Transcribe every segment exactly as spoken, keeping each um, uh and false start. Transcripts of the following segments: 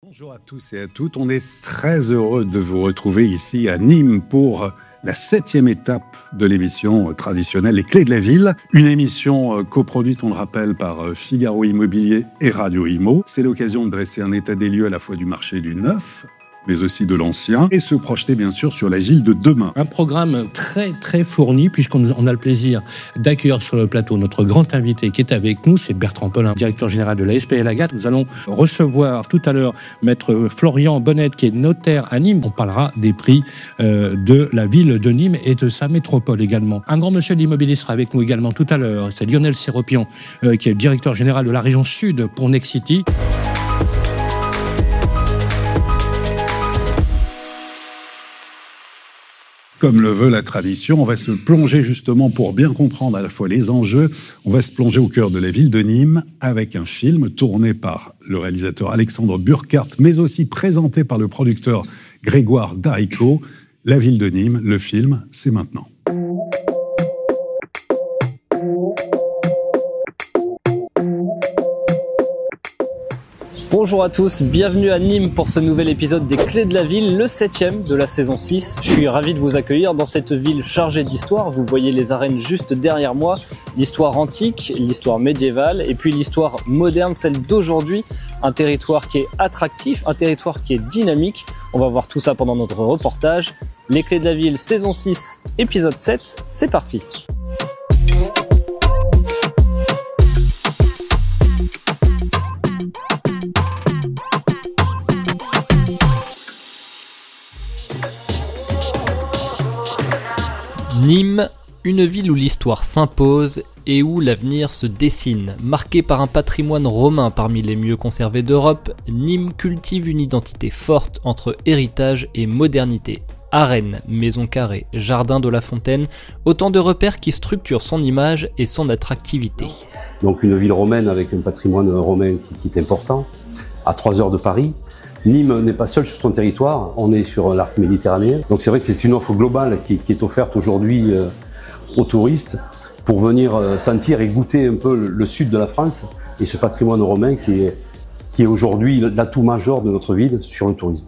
Bonjour à tous et à toutes, on est très heureux de vous retrouver ici à Nîmes pour la septième étape de l'émission traditionnelle Les Clés de la Ville. Une émission coproduite, on le rappelle, par Figaro Immobilier et Radio Imo. C'est l'occasion de dresser un état des lieux à la fois du marché du neuf, mais aussi de l'ancien, et se projeter bien sûr sur la ville de demain. Un programme très très fourni, puisqu'on a le plaisir d'accueillir sur le plateau notre grand invité qui est avec nous, c'est Bertrand Paulin, directeur général de la S P L Agathe. Nous allons recevoir tout à l'heure maître Florian Bonnette, qui est notaire à Nîmes. On parlera des prix euh, de la ville de Nîmes et de sa métropole également. Un grand monsieur de l'immobilier sera avec nous également tout à l'heure, c'est Lionel Séropian, euh, qui est le directeur général de la région Sud pour Nexity. Comme le veut la tradition, on va se plonger justement pour bien comprendre à la fois les enjeux. On va se plonger au cœur de la ville de Nîmes avec un film tourné par le réalisateur Alexandre Burkhardt, mais aussi présenté par le producteur Grégoire Darico. La ville de Nîmes, le film, c'est maintenant. Bonjour à tous, bienvenue à Nîmes pour ce nouvel épisode des Clés de la Ville, le septième de la saison six. Je suis ravi de vous accueillir dans cette ville chargée d'histoire. Vous voyez les arènes juste derrière moi, l'histoire antique, l'histoire médiévale et puis l'histoire moderne, celle d'aujourd'hui. Un territoire qui est attractif, un territoire qui est dynamique. On va voir tout ça pendant notre reportage. Les Clés de la Ville, saison six, épisode sept, c'est parti. Nîmes, une ville où l'histoire s'impose et où l'avenir se dessine. Marquée par un patrimoine romain parmi les mieux conservés d'Europe, Nîmes cultive une identité forte entre héritage et modernité. Arènes, maisons carrées, jardin de la Fontaine, autant de repères qui structurent son image et son attractivité. Donc une ville romaine avec un patrimoine romain qui, qui est important, à trois heures de Paris. Nîmes n'est pas seul sur son territoire, on est sur l'arc méditerranéen. Donc c'est vrai que c'est une offre globale qui, qui est offerte aujourd'hui euh, aux touristes pour venir euh, sentir et goûter un peu le, le sud de la France et ce patrimoine romain qui est, qui est aujourd'hui l'atout majeur de notre ville sur le tourisme.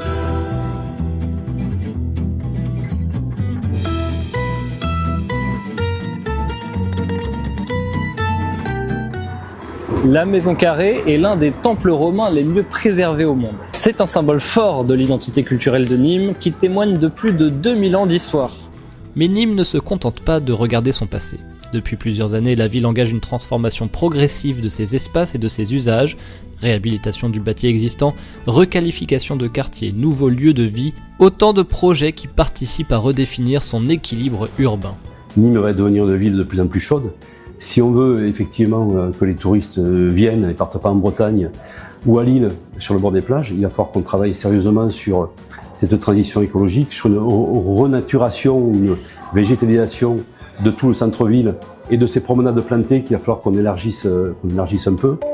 La maison carrée est l'un des temples romains les mieux préservés au monde. C'est un symbole fort de l'identité culturelle de Nîmes qui témoigne de plus de deux mille ans d'histoire. Mais Nîmes ne se contente pas de regarder son passé. Depuis plusieurs années, la ville engage une transformation progressive de ses espaces et de ses usages, réhabilitation du bâti existant, requalification de quartiers, nouveaux lieux de vie, autant de projets qui participent à redéfinir son équilibre urbain. Nîmes va devenir une ville de plus en plus chaude. Si on veut effectivement que les touristes viennent et partent pas en Bretagne ou à Lille sur le bord des plages, il va falloir qu'on travaille sérieusement sur cette transition écologique, sur une renaturation, une végétalisation de tout le centre-ville et de ces promenades plantées qu'il va falloir qu'on élargisse, qu'on élargisse un peu.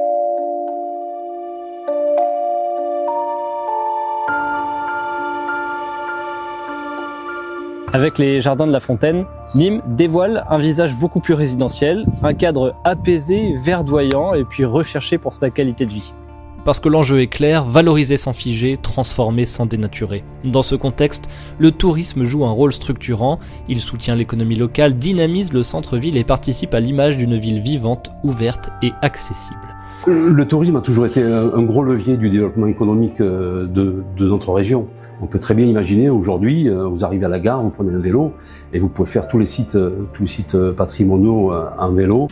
Avec les jardins de la Fontaine, Nîmes dévoile un visage beaucoup plus résidentiel, un cadre apaisé, verdoyant et puis recherché pour sa qualité de vie. Parce que l'enjeu est clair, valoriser sans figer, transformer sans dénaturer. Dans ce contexte, le tourisme joue un rôle structurant, il soutient l'économie locale, dynamise le centre-ville et participe à l'image d'une ville vivante, ouverte et accessible. Le tourisme a toujours été un gros levier du développement économique de, de notre région. On peut très bien imaginer aujourd'hui, vous arrivez à la gare, vous prenez un vélo et vous pouvez faire tous les sites, tous les sites patrimoniaux en vélo.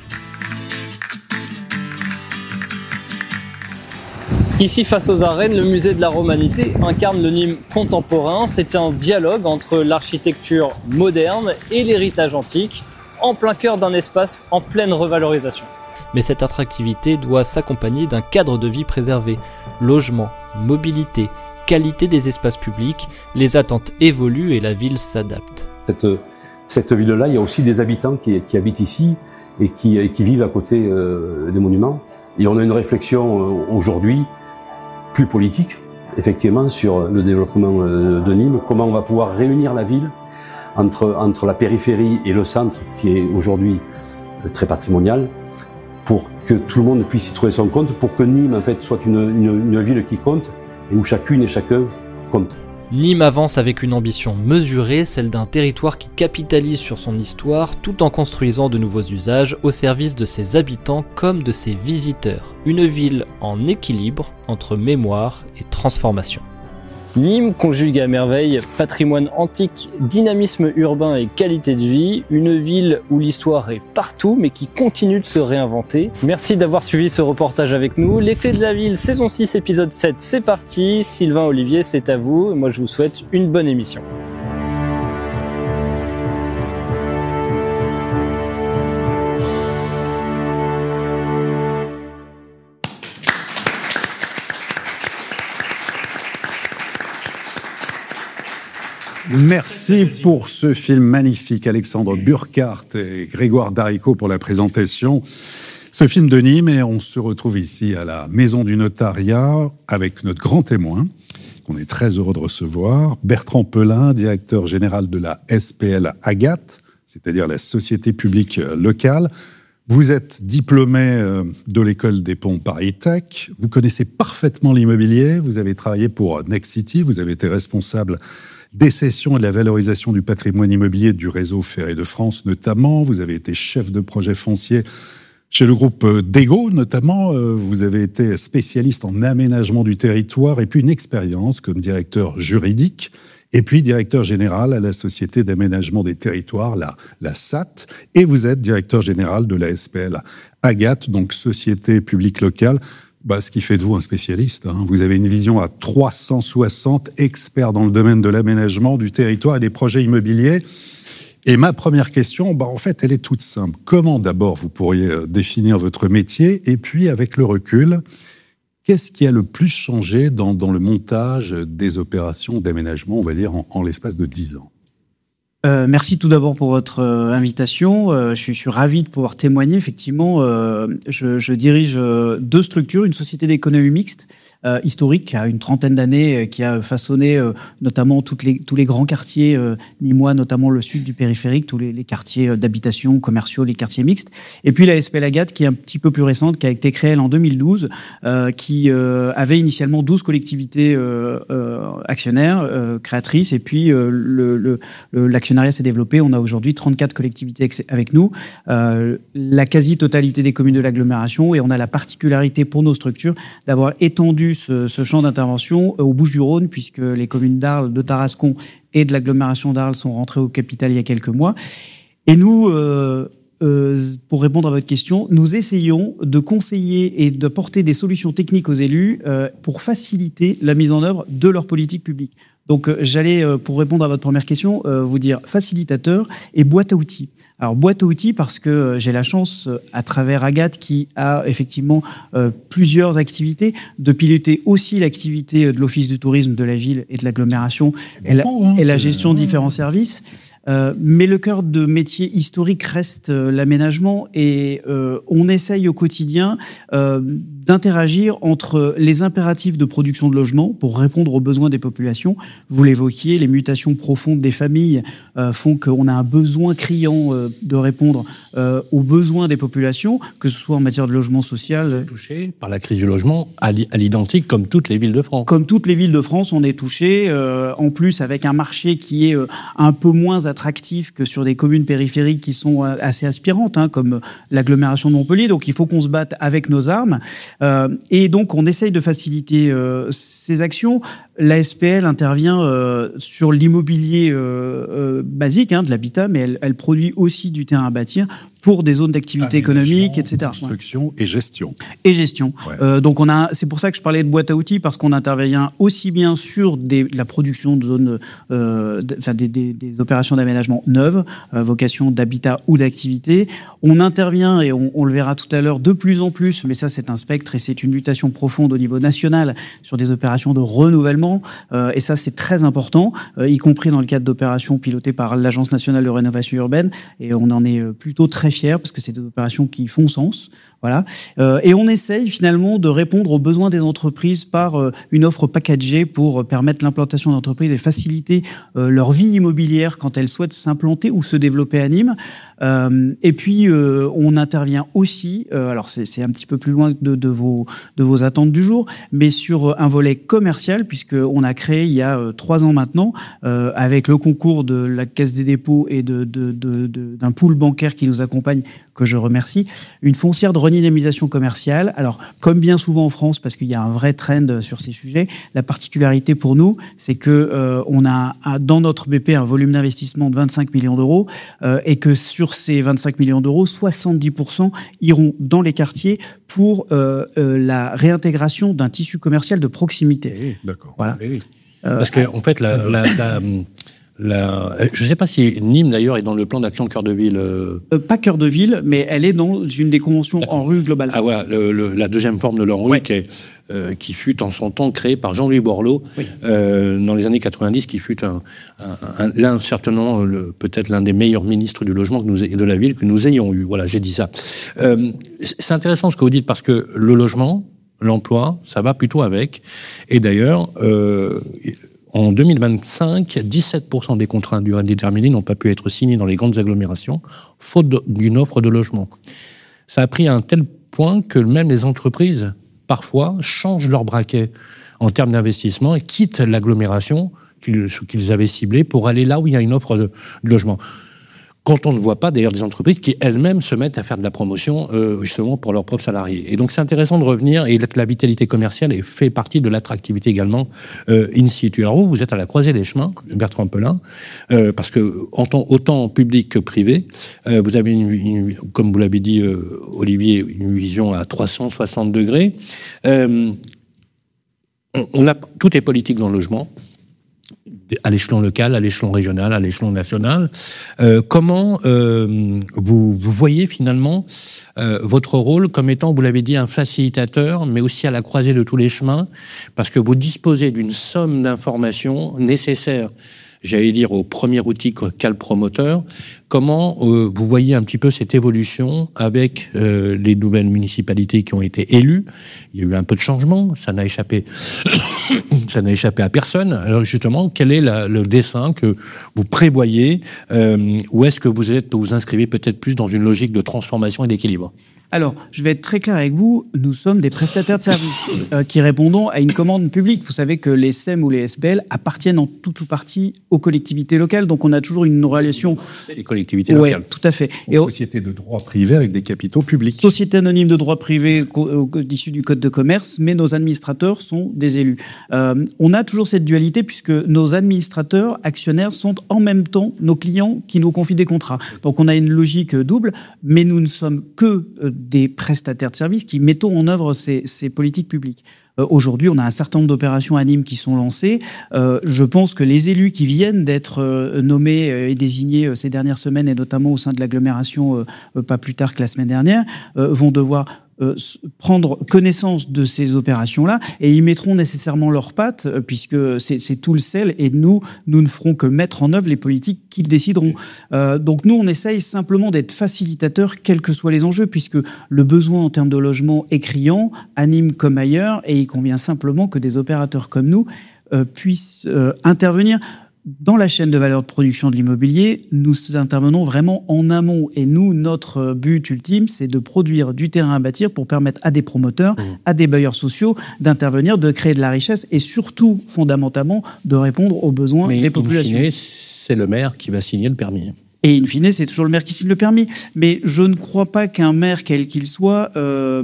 Ici, face aux arènes, le musée de la Romanité incarne le Nîmes contemporain. C'est un dialogue entre l'architecture moderne et l'héritage antique, en plein cœur d'un espace en pleine revalorisation. Mais cette attractivité doit s'accompagner d'un cadre de vie préservé. Logement, mobilité, qualité des espaces publics, les attentes évoluent et la ville s'adapte. Cette, cette ville-là, il y a aussi des habitants qui, qui habitent ici et qui, et qui vivent à côté euh, des monuments. Et on a une réflexion euh, aujourd'hui plus politique, effectivement, sur le développement euh, de Nîmes, comment on va pouvoir réunir la ville entre, entre la périphérie et le centre, qui est aujourd'hui euh, très patrimonial, pour que tout le monde puisse y trouver son compte pour que Nîmes en fait soit une, une, une ville qui compte et où chacune et chacun compte. Nîmes avance avec une ambition mesurée, celle d'un territoire qui capitalise sur son histoire tout en construisant de nouveaux usages au service de ses habitants comme de ses visiteurs. Une ville en équilibre entre mémoire et transformation. Nîmes conjugue à merveille patrimoine antique, dynamisme urbain et qualité de vie, une ville où l'histoire est partout mais qui continue de se réinventer. Merci d'avoir suivi ce reportage avec nous. Les Clés de la Ville, saison six, épisode sept, c'est parti. Sylvain, Olivier, c'est à vous. Moi, je vous souhaite une bonne émission. Merci pour ce film magnifique, Alexandre Burkhardt et Grégoire Darico pour la présentation. Ce film de Nîmes, et on se retrouve ici à la Maison du Notariat avec notre grand témoin, qu'on est très heureux de recevoir, Bertrand Pelin, directeur général de la S P L Agathe, c'est-à-dire la Société publique locale. Vous êtes diplômé de l'école des ponts Paris Tech, vous connaissez parfaitement l'immobilier, vous avez travaillé pour Nexity, vous avez été responsable des cessions et de la valorisation du patrimoine immobilier du réseau Ferré de France notamment. Vous avez été chef de projet foncier chez le groupe Dego notamment. Vous avez été spécialiste en aménagement du territoire et puis une expérience comme directeur juridique et puis directeur général à la Société d'aménagement des territoires, la, la S A T. Et vous êtes directeur général de la S P L Agathe, donc Société publique locale. Bah, ce qui fait de vous un spécialiste. Hein. Vous avez une vision à trois cent soixante, expert dans le domaine de l'aménagement, du territoire et des projets immobiliers. Et ma première question, bah, en fait, elle est toute simple. Comment d'abord vous pourriez définir votre métier? Et puis, avec le recul, qu'est-ce qui a le plus changé dans, dans le montage des opérations d'aménagement, on va dire, en, en l'espace de dix ans? Euh, merci tout d'abord pour votre euh, invitation. Euh, je, suis, je suis ravi de pouvoir témoigner. Effectivement, euh, je, je dirige euh, deux structures, une société d'économie mixte euh, historique qui a une trentaine d'années, euh, qui a façonné euh, notamment toutes les, tous les grands quartiers euh, nîmois, notamment le sud du périphérique, tous les, les quartiers d'habitation, commerciaux, les quartiers mixtes. Et puis la S P L Agathe, qui est un petit peu plus récente, qui a été créée en deux mille douze, euh, qui euh, avait initialement douze collectivités euh, euh, actionnaires, euh, créatrices, et puis euh, le, le, le, l'actionnariat s'est développé. On a aujourd'hui trente-quatre collectivités avec nous, euh, la quasi-totalité des communes de l'agglomération, et on a la particularité pour nos structures d'avoir étendu ce, ce champ d'intervention aux Bouches-du-Rhône, puisque les communes d'Arles, de Tarascon et de l'agglomération d'Arles sont rentrées au capital il y a quelques mois. Et nous, euh, euh, pour répondre à votre question, nous essayons de conseiller et de porter des solutions techniques aux élus euh, pour faciliter la mise en œuvre de leur politique publique. Donc, euh, j'allais, euh, pour répondre à votre première question, euh, vous dire facilitateur et boîte à outils. Alors, boîte à outils parce que euh, j'ai la chance, euh, à travers Agathe, qui a effectivement euh, plusieurs activités, de piloter aussi l'activité de l'Office du tourisme de la ville et de l'agglomération et, la, hein, et la gestion de différents services. Euh, mais le cœur de métier historique reste euh, l'aménagement et euh, on essaye au quotidien euh, d'interagir entre les impératifs de production de logements pour répondre aux besoins des populations. Vous l'évoquiez, les mutations profondes des familles euh, font qu'on a un besoin criant euh, de répondre euh, aux besoins des populations, que ce soit en matière de logement social. Touché par la crise du logement à l'identique comme toutes les villes de France. Comme toutes les villes de France, on est touché, euh, en plus avec un marché qui est euh, un peu moins attractif que sur des communes périphériques qui sont assez aspirantes, hein, comme l'agglomération de Montpellier. Donc il faut qu'on se batte avec nos armes. Euh, et donc on essaye de faciliter euh, ces actions. La S P L intervient euh, sur l'immobilier euh, euh, basique, hein, de l'habitat, mais elle, elle produit aussi du terrain à bâtir pour des zones d'activité économique, et cetera. Construction et gestion. Et gestion. Ouais. Euh, donc on a, c'est pour ça que je parlais de boîte à outils, parce qu'on intervient aussi bien sur des, la production de zones, euh, enfin des, des, des opérations d'aménagement neuves, euh, vocation d'habitat ou d'activité. On intervient, et on, on le verra tout à l'heure, de plus en plus, mais ça c'est un spectre et c'est une mutation profonde au niveau national, sur des opérations de renouvellement. Euh, et ça c'est très important, euh, y compris dans le cadre d'opérations pilotées par l'Agence nationale de rénovation urbaine. Et on en est plutôt très fiers, parce que c'est des opérations qui font sens. Voilà. Euh, et on essaye finalement de répondre aux besoins des entreprises par euh, une offre packagée pour euh, permettre l'implantation d'entreprises et faciliter euh, leur vie immobilière quand elles souhaitent s'implanter ou se développer à Nîmes. Euh, et puis euh, on intervient aussi, euh, alors c'est, c'est un petit peu plus loin de, de, vos, de vos attentes du jour, mais sur un volet commercial, puisqu'on a créé il y a euh, trois ans maintenant, euh, avec le concours de la Caisse des dépôts et de, de, de, de, d'un pool bancaire qui nous accompagne, que je remercie, une foncière de redynamisation commerciale. Alors, comme bien souvent en France, parce qu'il y a un vrai trend sur ces sujets, la particularité pour nous, c'est que euh, on a dans notre B P un volume d'investissement de vingt-cinq millions d'euros euh, et que sur ces vingt-cinq millions d'euros, soixante-dix pour cent iront dans les quartiers pour euh, euh, la réintégration d'un tissu commercial de proximité. Oui, d'accord. Voilà. Oui. Euh, Parce qu'en en fait, la... la, la La... Je ne sais pas si Nîmes, d'ailleurs, est dans le plan d'action Cœur de Ville. Euh... Euh, pas Cœur de Ville, mais elle est dans une des conventions D'accord. en rue globale. Ah voilà, le, le, la deuxième forme de l'ANRU, ouais. qui, est, euh, qui fut en son temps créée par Jean-Louis Borloo, oui. euh, dans les années quatre-vingt-dix, qui fut un, un, un, l'un, certainement, le, peut-être l'un des meilleurs ministres du logement que nous, et de la ville que nous ayons eu. Voilà, j'ai dit ça. Euh, c'est intéressant ce que vous dites, parce que le logement, l'emploi, ça va plutôt avec. Et d'ailleurs... Euh, En deux mille vingt-cinq, dix-sept pour cent des contrats à durée déterminée n'ont pas pu être signés dans les grandes agglomérations, faute d'une offre de logement. Ça a pris à un tel point que même les entreprises, parfois, changent leur braquet en termes d'investissement et quittent l'agglomération qu'ils, qu'ils avaient ciblée pour aller là où il y a une offre de, de logement. Quand on ne voit pas, d'ailleurs, des entreprises qui elles-mêmes se mettent à faire de la promotion, euh, justement, pour leurs propres salariés. Et donc, c'est intéressant de revenir, et la vitalité commerciale fait partie de l'attractivité également euh, in situ. Alors vous, vous êtes à la croisée des chemins, Bertrand Pelin, euh, parce que autant public que privé, euh, vous avez, une, une, comme vous l'avez dit, euh, Olivier, une vision à trois cent soixante degrés. Euh, on, on a, tout est politique dans le logement, à l'échelon local, à l'échelon régional, à l'échelon national. Euh, comment euh, vous, vous voyez finalement euh, votre rôle comme étant, vous l'avez dit, un facilitateur, mais aussi à la croisée de tous les chemins, parce que vous disposez d'une somme d'informations nécessaires, j'allais dire, au premier outil qu'a le promoteur. Comment euh, vous voyez un petit peu cette évolution avec euh, les nouvelles municipalités qui ont été élues? Il y a eu un peu de changement, ça n'a échappé, ça n'a échappé à personne. Alors justement, quel est la, le dessin que vous prévoyez, euh, ou est-ce que vous êtes, vous inscrivez peut-être plus dans une logique de transformation et d'équilibre? Alors, je vais être très clair avec vous, nous sommes des prestataires de services euh, qui répondons à une commande publique. Vous savez que les S E M ou les S B L appartiennent en tout ou partie aux collectivités locales, donc on a toujours une relation... Les collectivités locales. Oui, tout à fait. Et société de droit privé avec des capitaux publics. Société anonyme de droit privé issue du Code de commerce, mais nos administrateurs sont des élus. Euh, on a toujours cette dualité puisque nos administrateurs, actionnaires, sont en même temps nos clients qui nous confient des contrats. Donc on a une logique double, mais nous ne sommes que des prestataires de services qui mettons en œuvre ces, ces politiques publiques. Euh, aujourd'hui, on a un certain nombre d'opérations à Nîmes qui sont lancées. Euh, je pense que les élus qui viennent d'être euh, nommés et désignés euh, ces dernières semaines, et notamment au sein de l'agglomération, euh, pas plus tard que la semaine dernière, euh, vont devoir Euh, prendre connaissance de ces opérations-là et y mettront nécessairement leurs pattes, euh, puisque c'est, c'est tout le sel, et nous, nous ne ferons que mettre en œuvre les politiques qu'ils décideront. Euh, donc nous, on essaye simplement d'être facilitateurs, quels que soient les enjeux, puisque le besoin en termes de logement est criant, à Nîmes comme ailleurs, et il convient simplement que des opérateurs comme nous euh, puissent euh, intervenir. Dans la chaîne de valeur de production de l'immobilier, nous intervenons vraiment en amont. Et nous, notre but ultime, c'est de produire du terrain à bâtir pour permettre à des promoteurs, mmh. à des bailleurs sociaux d'intervenir, de créer de la richesse et surtout, fondamentalement, de répondre aux besoins Mais des populations. Mais in fine, c'est le maire qui va signer le permis. Et in fine, c'est toujours le maire qui signe le permis. Mais je ne crois pas qu'un maire, quel qu'il soit, euh,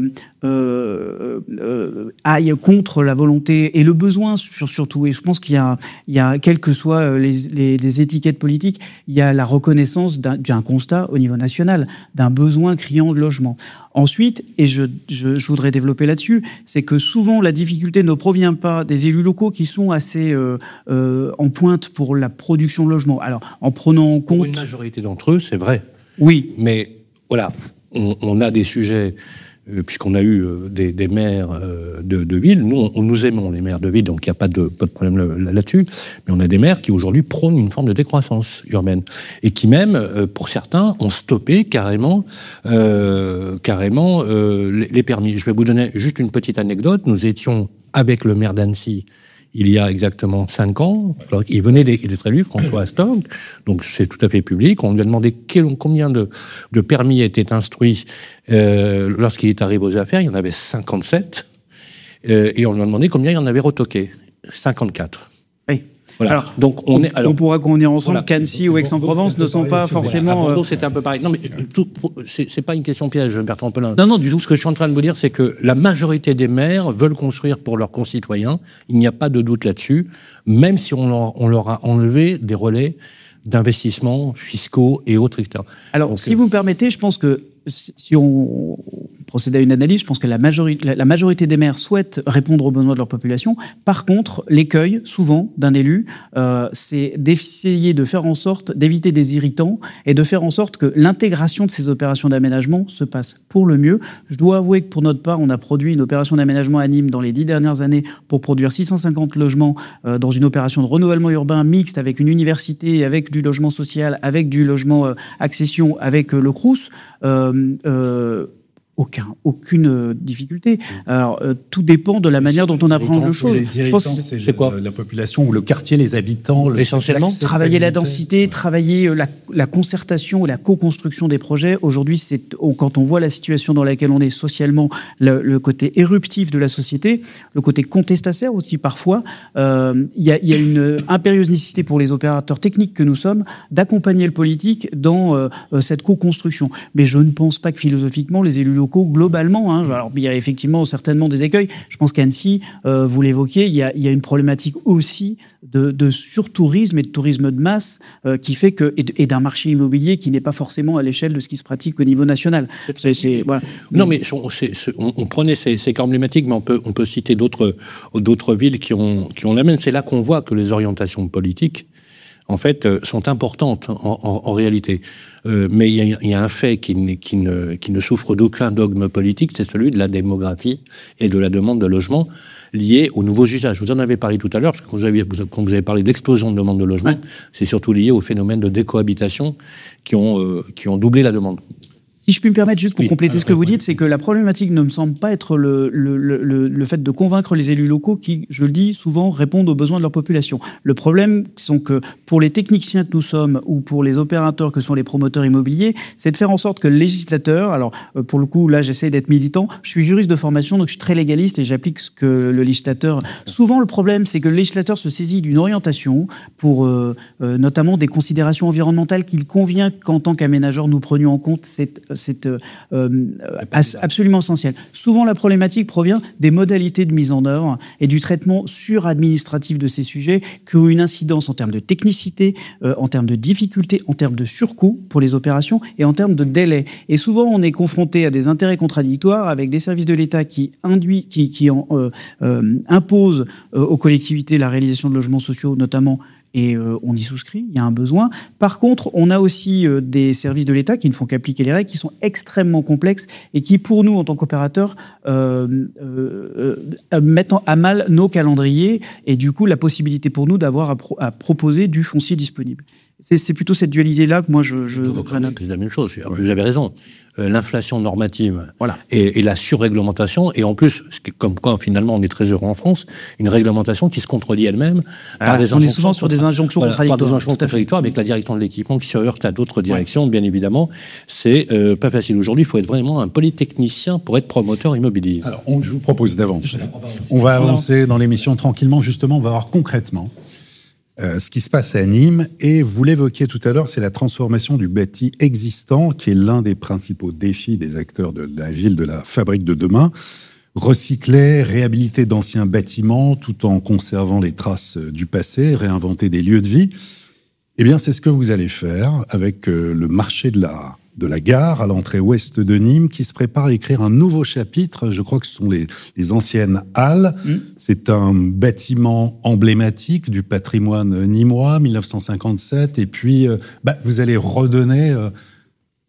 euh, euh, aille contre la volonté et le besoin sur, surtout. Et je pense qu'il y a, il y a quelles que soient les, les, les étiquettes politiques, il y a la reconnaissance d'un, d'un constat au niveau national, d'un besoin criant de logement. Ensuite, et je, je, je voudrais développer là-dessus, c'est que souvent la difficulté ne provient pas des élus locaux qui sont assez euh, euh, en pointe pour la production de logement. Alors, en prenant en compte... Pour une majorité d'entre eux, c'est vrai. Oui. Mais voilà, on, on a des sujets euh, puisqu'on a eu euh, des, des maires euh, de, de ville, nous, on, nous aimons les maires de ville, donc il n'y a pas de, pas de problème là, là-dessus, mais on a des maires qui aujourd'hui prônent une forme de décroissance urbaine, et qui même, euh, pour certains, ont stoppé carrément, euh, carrément euh, les, les permis. Je vais vous donner juste une petite anecdote. Nous étions avec le maire d'Annecy, il y a exactement cinq ans, alors, il venait d'être élu, François Astorg, donc c'est tout à fait public. On lui a demandé quel, combien de, de permis étaient instruits euh, lorsqu'il est arrivé aux affaires. Il y en avait cinquante-sept, euh, et on lui a demandé combien il y en avait retoqué. cinquante-quatre. Oui. Voilà. Alors, donc on, on, est, alors, on pourra convenir ensemble voilà. qu'Annecy ou Aix-en-Provence ne sont pas forcément... Voilà. À Bordeaux, c'était un peu pareil. Non, mais tout, c'est, c'est pas une question piège, Bertrand Pelin. Non, non, du tout. Ce que je suis en train de vous dire, c'est que la majorité des maires veulent construire pour leurs concitoyens. Il n'y a pas de doute là-dessus, même si on leur, on leur a enlevé des relais d'investissements fiscaux et autres, et cetera. Alors, donc, si euh... vous me permettez, je pense que si on procède à une analyse, je pense que la majorité, la, la majorité des maires souhaitent répondre aux besoins de leur population. Par contre, l'écueil, souvent, d'un élu, euh, c'est d'essayer de faire en sorte d'éviter des irritants et de faire en sorte que l'intégration de ces opérations d'aménagement se passe pour le mieux. Je dois avouer que pour notre part, on a produit une opération d'aménagement à Nîmes dans les dix dernières années pour produire six cent cinquante logements euh, dans une opération de renouvellement urbain mixte avec une université, avec du logement social, avec du logement euh, accession, avec euh, le Crous. Euh, Euh, aucun, aucune difficulté. Alors, euh, tout dépend de la manière dont on apprend le chose. Les irritants, c'est, c'est, c'est quoi ? La population ou le quartier, les habitants, le essentiellement travailler la densité, travailler la, la concertation et la co-construction des projets. Aujourd'hui, c'est quand on voit la situation dans laquelle on est socialement, le, le côté éruptif de la société, le côté contestataire aussi parfois. Il euh, y, y a une impérieuse nécessité pour les opérateurs techniques que nous sommes d'accompagner le politique dans euh, cette co-construction. Mais je ne pense pas que philosophiquement les élus locaux, globalement, hein, alors il y a effectivement certainement des écueils. Je pense qu'Annecy, euh, vous l'évoquiez, il y a, il y a une problématique aussi de, de surtourisme et de tourisme de masse euh, qui fait que et, de, et d'un marché immobilier qui n'est pas forcément à l'échelle de ce qui se pratique au niveau national. C'est, c'est, voilà. Non, mais on, c'est, c'est, on, on prenait ces, ces cas emblématiques, mais on peut, on peut citer d'autres, d'autres villes qui ont, qui ont la même. C'est là qu'on voit que les orientations politiques, en fait, euh, sont importantes en, en, en réalité. Euh, mais il y, y a un fait qui, qui, ne, qui ne souffre d'aucun dogme politique, c'est celui de la démographie et de la demande de logement liée aux nouveaux usages. Vous en avez parlé tout à l'heure, parce que quand vous avez, quand vous avez parlé d'explosion de demande de logement, ouais. C'est surtout lié au phénomène de décohabitation qui ont, euh, qui ont doublé la demande. Si je puis me permettre, juste pour oui, compléter ce que oui, vous oui. dites, c'est que la problématique ne me semble pas être le, le, le, le fait de convaincre les élus locaux qui, je le dis, souvent répondent aux besoins de leur population. Le problème, c'est que pour les techniciens que nous sommes ou pour les opérateurs que sont les promoteurs immobiliers, c'est de faire en sorte que le législateur, alors pour le coup, là, j'essaie d'être militant, je suis juriste de formation, donc je suis très légaliste et j'applique ce que le législateur... Souvent, le problème, c'est que le législateur se saisit d'une orientation pour euh, euh, notamment des considérations environnementales qu'il convient qu'en tant qu'aménageur, nous prenions en compte cette... cette euh, Euh, absolument essentiel. Souvent, la problématique provient des modalités de mise en œuvre et du traitement sur-administratif de ces sujets qui ont une incidence en termes de technicité, euh, en termes de difficulté, en termes de surcoût pour les opérations et en termes de délai. Et souvent, on est confronté à des intérêts contradictoires avec des services de l'État qui, induit, qui, qui en, euh, euh, imposent euh, aux collectivités la réalisation de logements sociaux, notamment. Et euh, on y souscrit, il y a un besoin. Par contre, on a aussi euh, des services de l'État qui ne font qu'appliquer les règles, qui sont extrêmement complexes et qui, pour nous, en tant qu'opérateurs, euh, euh, euh, mettent à mal nos calendriers et du coup la possibilité pour nous d'avoir à, pro- à proposer du foncier disponible. C'est, c'est plutôt cette dualité-là que moi je... je c'est la même chose, vous avez raison. Euh, l'inflation normative voilà. et, et la surréglementation, et en plus, ce qui, comme quoi finalement on est très heureux en France, une réglementation qui se contredit elle-même ah, par des on est souvent sur des injonctions voilà, contradictoires. Par des injonctions contradictoires avec la direction de l'équipement qui se heurte à d'autres directions, ouais. Bien évidemment. C'est euh, pas facile. Aujourd'hui, il faut être vraiment un polytechnicien pour être promoteur immobilier. Alors, on, je vous propose d'avancer. On va avancer dans l'émission tranquillement. Justement, on va voir concrètement Euh, ce qui se passe à Nîmes, et vous l'évoquiez tout à l'heure, c'est la transformation du bâti existant, qui est l'un des principaux défis des acteurs de la ville, de la fabrique de demain. Recycler, réhabiliter d'anciens bâtiments, tout en conservant les traces du passé, réinventer des lieux de vie. Eh bien, c'est ce que vous allez faire avec euh, le marché de la... de la gare à l'entrée ouest de Nîmes, qui se prépare à écrire un nouveau chapitre. Je crois que ce sont les, les anciennes halles. Mmh. C'est un bâtiment emblématique du patrimoine nîmois, mille neuf cent cinquante-sept. Et puis, euh, bah, vous allez redonner euh,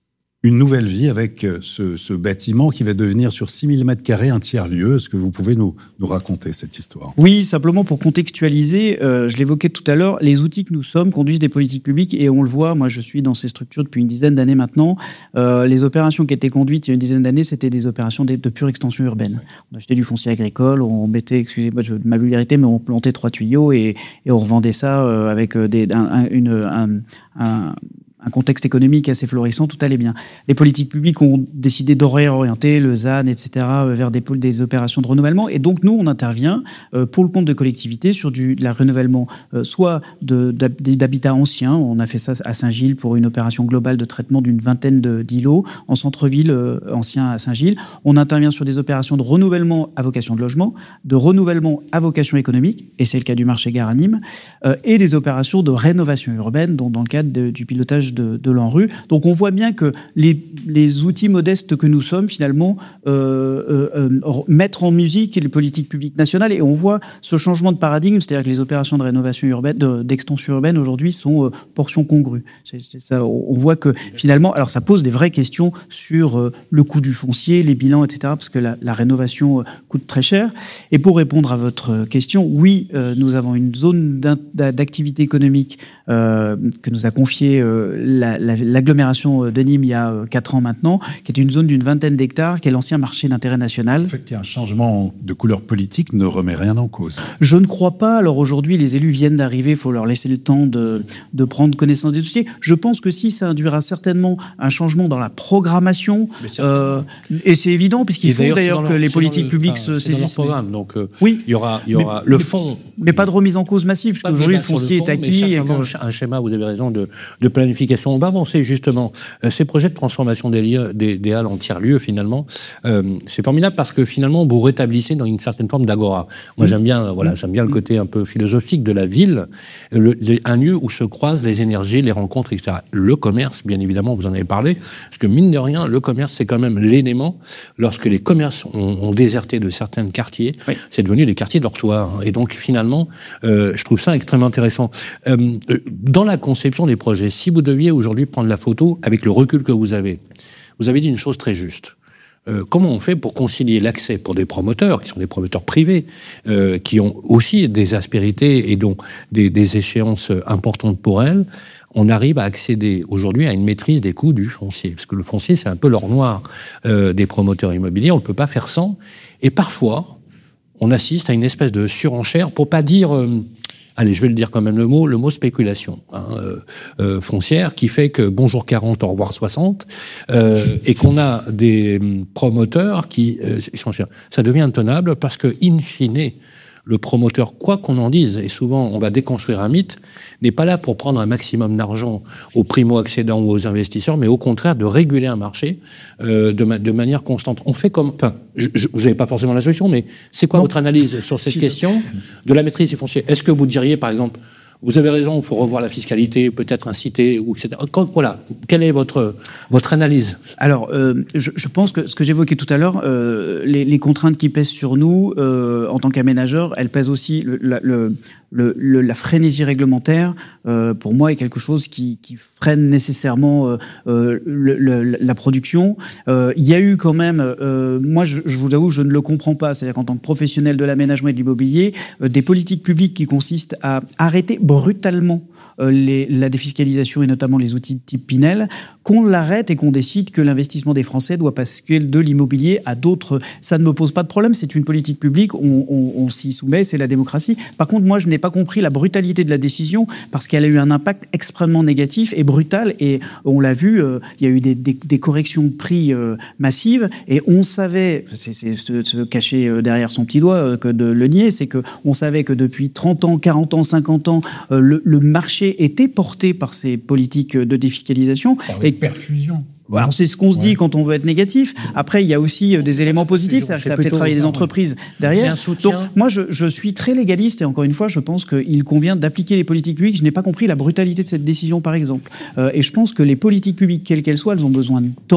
une nouvelle vie avec ce, ce bâtiment qui va devenir sur six mille mètres carrés un tiers-lieu. Est-ce que vous pouvez nous, nous raconter cette histoire ? Oui, simplement pour contextualiser, euh, je l'évoquais tout à l'heure, les outils que nous sommes conduisent des politiques publiques et on le voit, moi je suis dans ces structures depuis une dizaine d'années maintenant. Euh, les opérations qui étaient conduites il y a une dizaine d'années, c'était des opérations de, de pure extension urbaine. On achetait du foncier agricole, on mettait, excusez-moi de ma vulgarité, mais on plantait trois tuyaux et, et on revendait ça euh, avec des, un, un, une, un, un un contexte économique assez florissant, tout allait bien. Les politiques publiques ont décidé de réorienter le Z A N, et cetera, vers des, des opérations de renouvellement. Et donc, nous, on intervient euh, pour le compte de collectivités sur du de la renouvellement, euh, soit de, d'habitats anciens. On a fait ça à Saint-Gilles pour une opération globale de traitement d'une vingtaine de, d'îlots en centre-ville euh, ancien à Saint-Gilles. On intervient sur des opérations de renouvellement à vocation de logement, de renouvellement à vocation économique, et c'est le cas du marché gare à Nîmes, euh, et des opérations de rénovation urbaine, donc dans le cadre de, du pilotage de, de l'ANRU. Donc on voit bien que les, les outils modestes que nous sommes, finalement, euh, euh, euh, mettre en musique les politiques publiques nationales, et on voit ce changement de paradigme, c'est-à-dire que les opérations de rénovation urbaine, de, d'extension urbaine aujourd'hui sont euh, portions congrues. C'est, c'est ça, on voit que finalement, alors ça pose des vraies questions sur euh, le coût du foncier, les bilans, et cetera, parce que la, la rénovation euh, coûte très cher. Et pour répondre à votre question, oui, euh, nous avons une zone d'activité économique euh, que nous a confiée euh, La, la, l'agglomération de Nîmes il y a quatre ans maintenant, qui est une zone d'une vingtaine d'hectares, qui est l'ancien marché d'intérêt national. Le fait qu'il y ait un changement de couleur politique ne remet rien en cause. Je ne crois pas. Alors aujourd'hui, les élus viennent d'arriver, il faut leur laisser le temps de, de prendre connaissance des dossiers. Je pense que si, ça induira certainement un changement dans la programmation, euh, et c'est évident, puisqu'il et faut d'ailleurs, d'ailleurs que leur, les politiques le, publiques enfin, se saisissent. Programme, donc euh, oui, il y aura, il y aura mais, le mais, fond. Mais pas de remise en cause massive, parce qu'aujourd'hui, le foncier le fond, est acquis. Et que... Un schéma, vous avez raison, de, de planification. On va avancer justement. Euh, ces projets de transformation des, lieux, des, des halles en tiers-lieux, finalement, euh, c'est formidable parce que finalement, vous rétablissez dans une certaine forme d'agora. Moi, mmh. j'aime bien, voilà, j'aime bien le côté un peu philosophique de la ville, le, le, un lieu où se croisent les énergies, les rencontres, et cetera. Le commerce, bien évidemment, vous en avez parlé, parce que mine de rien, le commerce, c'est quand même l'élément. Lorsque les commerces ont, ont déserté de certains quartiers, oui. c'est devenu des quartiers dortoirs. Et donc, finalement, euh, je trouve ça extrêmement intéressant. Euh, dans la conception des projets, si vous deviez aujourd'hui prendre la photo avec le recul que vous avez, vous avez dit une chose très juste. Euh, comment on fait pour concilier l'accès pour des promoteurs, qui sont des promoteurs privés, euh, qui ont aussi des aspérités et donc des, des échéances importantes pour elles. On arrive à accéder aujourd'hui à une maîtrise des coûts du foncier, parce que le foncier, c'est un peu l'or noir euh, des promoteurs immobiliers, on ne peut pas faire sans. Et parfois, on assiste à une espèce de surenchère, pour pas dire... Euh, allez, je vais le dire quand même le mot, le mot spéculation hein, euh, euh, foncière, qui fait que bonjour quarante, au revoir soixante, euh, et qu'on a des promoteurs qui euh, sont chers. Ça devient intenable parce que, in fine, le promoteur, quoi qu'on en dise, et souvent on va déconstruire un mythe, n'est pas là pour prendre un maximum d'argent aux primo-accédants ou aux investisseurs, mais au contraire de réguler un marché euh, de, ma- de manière constante. On fait comme... Enfin, je, je, vous n'avez pas forcément la solution, mais c'est quoi non. votre analyse sur cette si question de la maîtrise des fonciers ? Est-ce que vous diriez, par exemple, vous avez raison, il faut revoir la fiscalité, peut-être inciter, ou et cetera. Quand, voilà, quelle est votre, votre analyse ? Alors, euh, je, je pense que ce que j'évoquais tout à l'heure, euh, les, les contraintes qui pèsent sur nous, euh, en tant qu'aménageurs, elles pèsent aussi le, le, le, le, la frénésie réglementaire, euh, pour moi, est quelque chose qui, qui freine nécessairement euh, euh, le, le, la production. Euh, il y a eu quand même, euh, moi, je, je vous avoue, je ne le comprends pas, c'est-à-dire qu'en tant que professionnel de l'aménagement et de l'immobilier, euh, des politiques publiques qui consistent à arrêter brutalement euh, les, la défiscalisation et notamment les outils de type Pinel, qu'on l'arrête et qu'on décide que l'investissement des Français doit passer de l'immobilier à d'autres. Ça ne me pose pas de problème, c'est une politique publique, on, on, on s'y soumet, c'est la démocratie. Par contre, moi, je n'ai pas compris la brutalité de la décision parce qu'elle a eu un impact extrêmement négatif et brutal, et on l'a vu, euh, il y a eu des, des, des corrections de prix euh, massives, et on savait, c'est, c'est se, se cacher derrière son petit doigt euh, que de le nier, c'est qu'on savait que depuis trente ans, quarante ans, cinquante ans, euh, le, le marché était porté par ces politiques de défiscalisation. Par et perfusion. Alors c'est ce qu'on se dit ouais. quand on veut être négatif. Après, il y a aussi des éléments positifs, c'est-à-dire que ça fait travailler des entreprises derrière. Donc moi, je, je suis très légaliste, et encore une fois, je pense qu'il convient d'appliquer les politiques publiques. Je n'ai pas compris la brutalité de cette décision, par exemple. Euh, et je pense que les politiques publiques, quelles qu'elles soient, elles ont besoin de temps.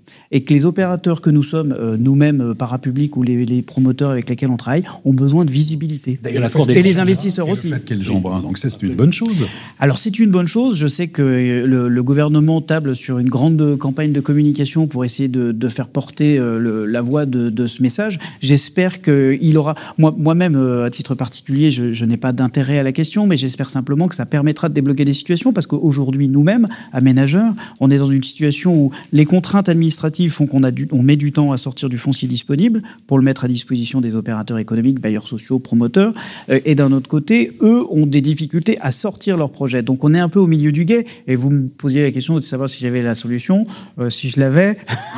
et que les opérateurs que nous sommes, euh, nous-mêmes, euh, parapublics ou les, les promoteurs avec lesquels on travaille, ont besoin de visibilité. D'ailleurs, la Cour des et les investisseurs et aussi. Le fait qu'il y ait le Jeanbrun, donc ça, c'est une bonne chose. Alors, c'est une bonne chose. Je sais que le, le gouvernement table sur une grande campagne de communication pour essayer de, de faire porter euh, le, la voix de, de ce message. J'espère qu'il aura... Moi, moi-même, euh, à titre particulier, je, je n'ai pas d'intérêt à la question, mais j'espère simplement que ça permettra de débloquer des situations, parce qu'aujourd'hui, nous-mêmes, aménageurs, on est dans une situation où les contraintes administratives font qu'on a du, on met du temps à sortir du foncier disponible pour le mettre à disposition des opérateurs économiques, bailleurs sociaux, promoteurs, euh, et d'un autre côté, eux ont des difficultés à sortir leurs projets. Donc on est un peu au milieu du gué, et vous me posiez la question de savoir si j'avais la solution. Euh, si je l'avais...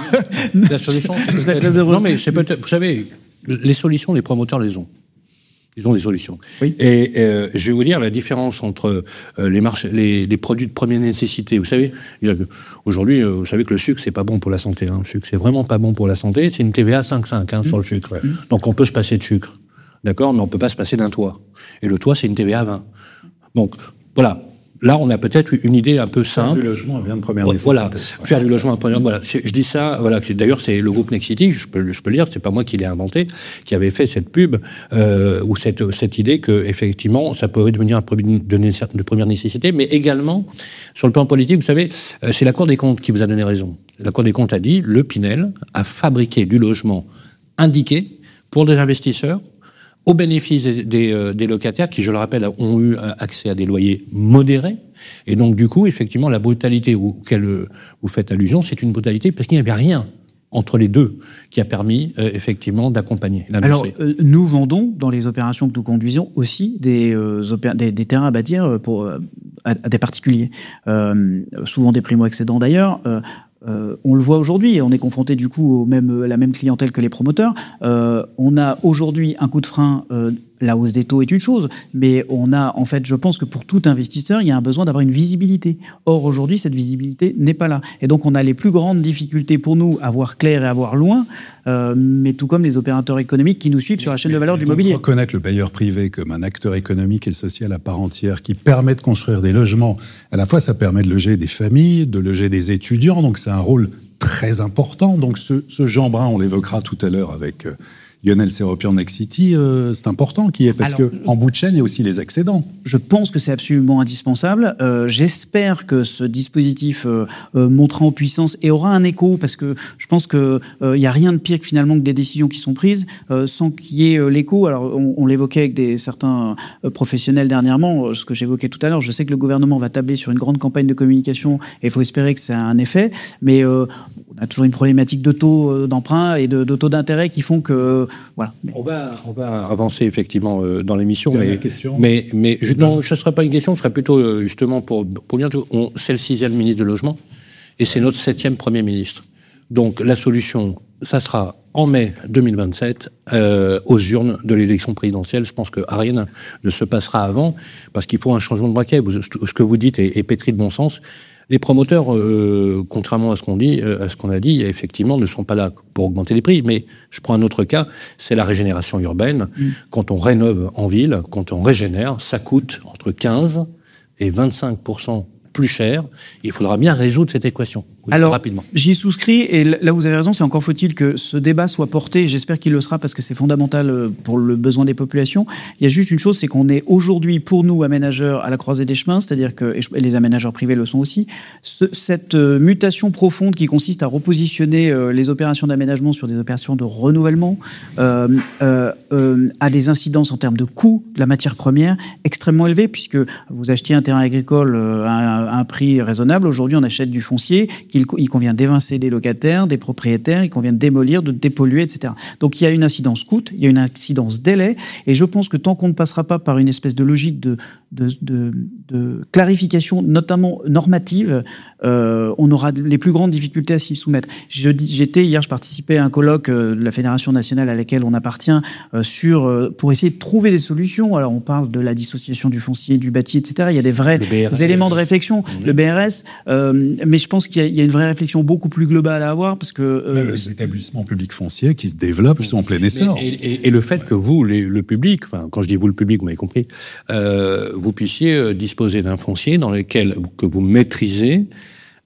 La solution, c'est peut-être... Non, mais c'est peut-être... Vous savez, les solutions, les promoteurs les ont. Ils ont des solutions. Oui. Et euh, je vais vous dire la différence entre euh, les, marchés, les, les produits de première nécessité. Vous savez, aujourd'hui, euh, vous savez que le sucre, c'est pas bon pour la santé. Hein. Le sucre, c'est vraiment pas bon pour la santé. C'est une T V A cinq virgule cinq hein, mmh. sur le sucre. Mmh. Donc on peut se passer de sucre. D'accord ? Mais on peut pas se passer d'un toit. Et le toit, c'est une T V A vingt. Donc, voilà. Là, on a peut-être une idée un peu simple. Faire du logement à bien de première nécessité. Voilà, faire du logement à première. Voilà, c'est, je dis ça. Voilà, c'est, d'ailleurs, c'est le groupe Nexity. Je peux, je peux le dire. C'est pas moi qui l'ai inventé, qui avait fait cette pub euh, ou cette cette idée que effectivement, ça pourrait devenir un produit de, de première nécessité, mais également sur le plan politique. Vous savez, euh, c'est la Cour des comptes qui vous a donné raison. La Cour des comptes a dit le Pinel a fabriqué du logement indiqué pour des investisseurs, au bénéfice des, des, euh, des locataires qui, je le rappelle, ont eu accès à des loyers modérés. Et donc, du coup, effectivement, la brutalité auquel euh, vous faites allusion, c'est une brutalité parce qu'il n'y avait rien entre les deux qui a permis, euh, effectivement, d'accompagner l'industrie. Alors, euh, nous vendons, dans les opérations que nous conduisons, aussi des, euh, opé- des, des terrains à bâtir pour, euh, à, à des particuliers. Euh, souvent des primo-accédants, d'ailleurs. Euh, Euh, on le voit aujourd'hui, on est confronté du coup au même, à la même clientèle que les promoteurs. Euh, on a aujourd'hui un coup de frein, euh, la hausse des taux est une chose, mais on a, en fait, je pense que pour tout investisseur, il y a un besoin d'avoir une visibilité. Or, aujourd'hui, cette visibilité n'est pas là. Et donc, on a les plus grandes difficultés pour nous à voir clair et à voir loin, euh, mais tout comme les opérateurs économiques qui nous suivent mais, sur la chaîne mais, de valeur mais du mobilier. Reconnaître le bailleur privé comme un acteur économique et social à part entière qui permet de construire des logements, à la fois, ça permet de loger des familles, de loger des étudiants, donc c'est un rôle très important. Donc ce, ce Jeanbrun, on l'évoquera tout à l'heure avec euh, Lionel Séropian Nexity, euh, c'est important qu'il y ait, parce Alors, qu'en bout de chaîne, il y a aussi les accédants. Je pense que c'est absolument indispensable. Euh, j'espère que ce dispositif euh, euh, montera en puissance et aura un écho, parce que je pense qu'il euh, n'y a rien de pire que finalement que des décisions qui sont prises euh, sans qu'il y ait euh, l'écho. Alors on, on l'évoquait avec des, certains euh, professionnels dernièrement, euh, ce que j'évoquais tout à l'heure. Je sais que le gouvernement va tabler sur une grande campagne de communication et il faut espérer que ça a un effet. Mais euh, on a toujours une problématique de taux d'emprunt et de, de taux d'intérêt qui font que... Voilà. On va, on va avancer effectivement euh, dans l'émission, mais, question. mais, mais je, non, ce ne serait pas une question, ce serait plutôt euh, justement pour, pour bientôt. On, c'est le sixième ministre de logement et c'est notre septième premier ministre. Donc la solution, ça sera en mai deux mille vingt-sept euh, aux urnes de l'élection présidentielle. Je pense que rien ne se passera avant parce qu'il faut un changement de braquet. Ce que vous dites est, est pétri de bon sens. Les promoteurs, euh, contrairement à ce qu'on dit, euh, à ce qu'on a dit, effectivement, ne sont pas là pour augmenter les prix. Mais je prends un autre cas, c'est la régénération urbaine. Mmh. Quand on rénove en ville, quand on régénère, ça coûte entre quinze et vingt-cinq pour cent plus cher. Il faudra bien résoudre cette équation. Oui, Alors, rapidement. J'y souscris, et là vous avez raison, c'est encore faut-il que ce débat soit porté, j'espère qu'il le sera parce que c'est fondamental pour le besoin des populations. Il y a juste une chose, c'est qu'on est aujourd'hui, pour nous, aménageurs à la croisée des chemins, c'est-à-dire que, et les aménageurs privés le sont aussi, ce, cette mutation profonde qui consiste à repositionner les opérations d'aménagement sur des opérations de renouvellement, euh, euh, euh, a des incidences en termes de coût de la matière première extrêmement élevés, puisque vous achetiez un terrain agricole à un, à un prix raisonnable, aujourd'hui on achète du foncier, qu'il il convient d'évincer des locataires, des propriétaires, il convient de démolir, de dépolluer, et cetera. Donc il y a une incidence coût, il y a une incidence délai, et je pense que tant qu'on ne passera pas par une espèce de logique de, de, de, de clarification, notamment normative, euh, on aura les plus grandes difficultés à s'y soumettre. Je, j'étais hier, je participais à un colloque euh, de la Fédération nationale à laquelle on appartient euh, sur euh, pour essayer de trouver des solutions. Alors on parle de la dissociation du foncier, du bâti, et cetera. Il y a des vrais éléments de réflexion, mmh. le B R S, euh, mais je pense qu'il y a, il y a une vraie réflexion beaucoup plus globale à avoir parce que euh, les établissements publics fonciers qui se développent, qui sont en plein essor. Et, et, et le fait que vous, les, le public, enfin quand je dis vous le public, vous m'avez compris, euh, vous puissiez disposer d'un foncier dans lequel que vous maîtrisez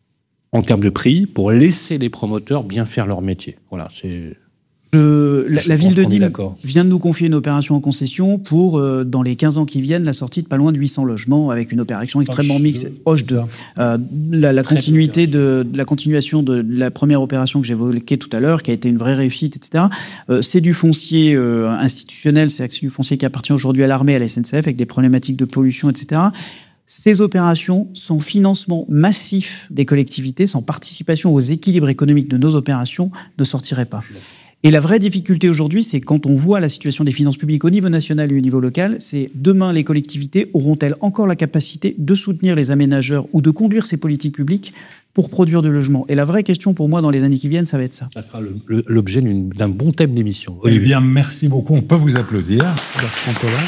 en termes de prix pour laisser les promoteurs bien faire leur métier. Voilà, c'est... Je, la, Je la ville de pense qu'on est Nîmes d'accord. vient de nous confier une opération en concession pour, euh, dans les quinze ans qui viennent, la sortie de pas loin de huit cents logements avec une opération extrêmement Hoche mixte. deux, Hoche c'est deux. ça. Euh, la, la Très continuité de, de la continuation de la première opération que j'évoquais tout à l'heure, qui a été une vraie réussite, et cetera. Euh, c'est du foncier euh, institutionnel, c'est du foncier qui appartient aujourd'hui à l'armée, à la S N C F, avec des problématiques de pollution, et cetera. Ces opérations, sans financement massif des collectivités, sans participation aux équilibres économiques de nos opérations, ne sortiraient pas. Et la vraie difficulté aujourd'hui, c'est quand on voit la situation des finances publiques au niveau national et au niveau local, c'est demain les collectivités auront-elles encore la capacité de soutenir les aménageurs ou de conduire ces politiques publiques pour produire du logement? Et la vraie question pour moi dans les années qui viennent, ça va être ça. Ça fera le- le- l'objet d'une- d'un bon thème d'émission. Eh bien, merci beaucoup. On peut vous applaudir. Bertrand Pelin.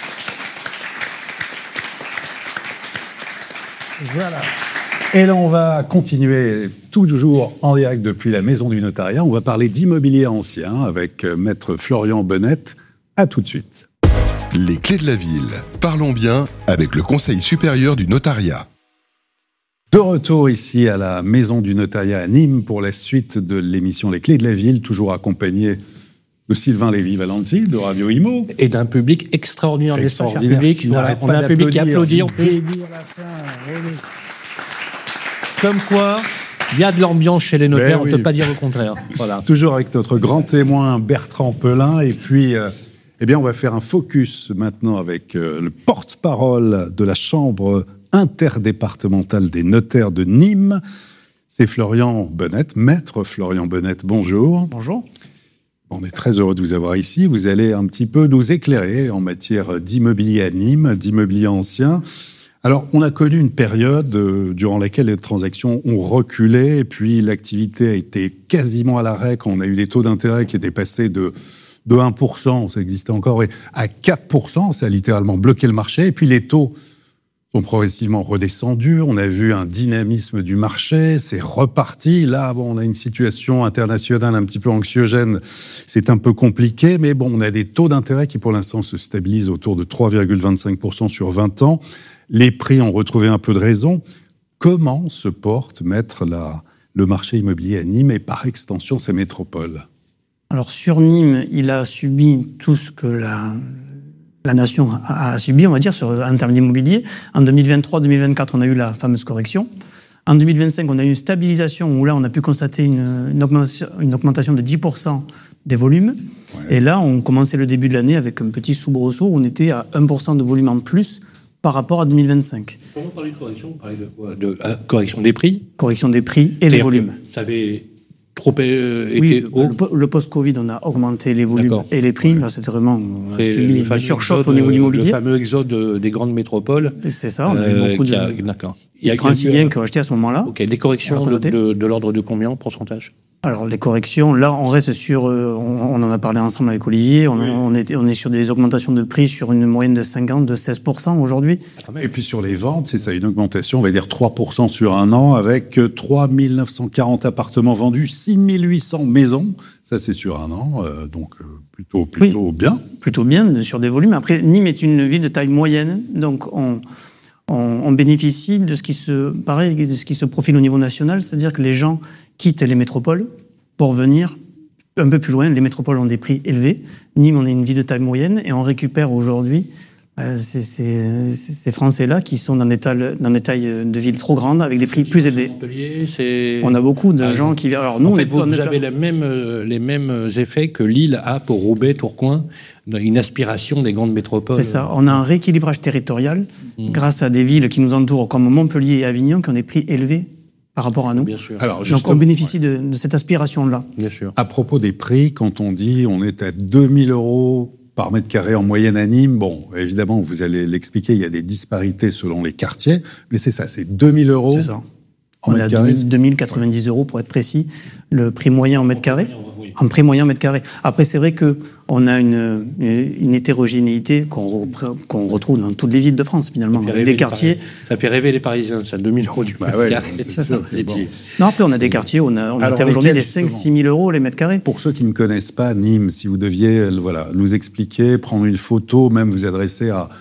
Voilà. Et là, on va continuer toujours en direct depuis la Maison du Notariat. On va parler d'immobilier ancien avec euh, Maître Florian Bonnette. À tout de suite. Les clés de la ville. Parlons bien avec le Conseil supérieur du notariat. De retour ici à la Maison du Notariat à Nîmes pour la suite de l'émission Les clés de la ville, toujours accompagné de Sylvain Lévy-Valenti de Radio Imo. Et d'un public extraordinaire, n'est-ce pas, cher Extraordinaire, public? qui Voilà, n'arrête on pas a un public qui d'applaudir, applaudit. du on peut- début à la fin. Oui. Comme quoi, il y a de l'ambiance chez les notaires, Ben on ne oui. peut pas dire le contraire. Voilà. Toujours avec notre grand témoin Bertrand Pelin. Et puis, euh, eh bien, on va faire un focus maintenant avec euh, le porte-parole de la Chambre interdépartementale des notaires de Nîmes. C'est Florian Bonnette, Maître Florian Bonnette. Bonjour. Bonjour. On est très heureux de vous avoir ici. Vous allez un petit peu nous éclairer en matière d'immobilier à Nîmes, d'immobilier ancien. Alors, on a connu une période euh, durant laquelle les transactions ont reculé et puis l'activité a été quasiment à l'arrêt quand on a eu des taux d'intérêt qui étaient passés de, de un pour cent, ça existait encore, et à quatre pour cent, ça a littéralement bloqué le marché. Et puis les taux sont progressivement redescendus. On a vu un dynamisme du marché, c'est reparti. Là, bon, on a une situation internationale un petit peu anxiogène. C'est un peu compliqué, mais bon, on a des taux d'intérêt qui, pour l'instant, se stabilisent autour de trois virgule vingt-cinq pour cent sur vingt ans. Les prix ont retrouvé un peu de raison. Comment se porte, Maître, la, le marché immobilier à Nîmes et par extension sa métropole? Alors sur Nîmes, il a subi tout ce que la, la nation a, a subi, on va dire, sur, en termes d'immobilier. En deux mille vingt-trois deux mille vingt-quatre, on a eu la fameuse correction. En deux mille vingt-cinq, on a eu une stabilisation où là, on a pu constater une, une, augmentation, une augmentation de dix pour cent des volumes. Ouais. Et là, on commençait le début de l'année avec un petit soubresaut où on était à un pour cent de volume en plus par rapport à deux mille vingt-cinq. Quand on parlait de correction, on parlait de, de, de euh, correction des prix. Correction des prix et des volumes. Ça avait trop euh, oui, été haut. Le, le post-Covid, on a augmenté les volumes D'accord. et les prix. Ouais. Là, c'était vraiment on a c'est subi une surchauffe au niveau immobilier. Le fameux exode des grandes métropoles. C'est ça, on a eu beaucoup euh, de, d'accord. Il y a franciliens qui ont acheté à ce moment-là. Ok, des corrections de, de, de l'ordre de combien en pourcentage? Alors, les corrections, là, on reste sur... Euh, on, on en a parlé ensemble avec Olivier, on, oui. on, est, on est sur des augmentations de prix sur une moyenne de cinquante, de seize pour cent aujourd'hui. Et puis sur les ventes, c'est ça, une augmentation, on va dire trois pour cent sur un an, avec trois mille neuf cent quarante appartements vendus, six mille huit cents maisons, ça c'est sur un an, euh, donc euh, plutôt, plutôt oui, bien. Plutôt bien, sur des volumes. Après, Nîmes est une ville de taille moyenne, donc on... On, on bénéficie de ce qui se, pareil, de ce qui se profile au niveau national, c'est-à-dire que les gens quittent les métropoles pour venir un peu plus loin. Les métropoles ont des prix élevés. Nîmes, on est une ville de taille moyenne et on récupère aujourd'hui euh, ces, ces, ces Français-là qui sont dans des, tailles, dans des tailles de villes trop grandes avec des prix plus élevés. Montpellier, c'est... On a beaucoup de ah, gens qui... Alors nous, en on fait, est, vous, on vous est avez les mêmes, les mêmes effets que Lille a pour Roubaix, Tourcoing, une aspiration des grandes métropoles. C'est ça. On a un rééquilibrage territorial mmh. grâce à des villes qui nous entourent, comme Montpellier et Avignon, qui ont des prix élevés par rapport à nous. Bien sûr. Alors, donc on bénéficie ouais. de, de cette aspiration-là. Bien sûr. À propos des prix, quand on dit on est à deux mille euros par mètre carré en moyenne à Nîmes, bon, évidemment, vous allez l'expliquer, il y a des disparités selon les quartiers, mais c'est ça, c'est deux mille euros c'est ça. en on mètre a carré. deux mille quatre-vingt-dix euros pour être précis, le prix moyen en mètre carré. En prix moyen mètre carré. Après, c'est vrai qu'on a une, une hétérogénéité qu'on, re, qu'on retrouve dans toutes les villes de France, finalement. Avec des quartiers. Ça fait rêver les Parisiens, ça, deux mille euros du mètre carré. C'est ça. Bon. Non, après, on a des quartiers, on a, on a aujourd'hui des cinq à six mille euros les mètres carrés. Pour ceux qui ne connaissent pas Nîmes, si vous deviez voilà, nous expliquer, prendre une photo, même vous adresser à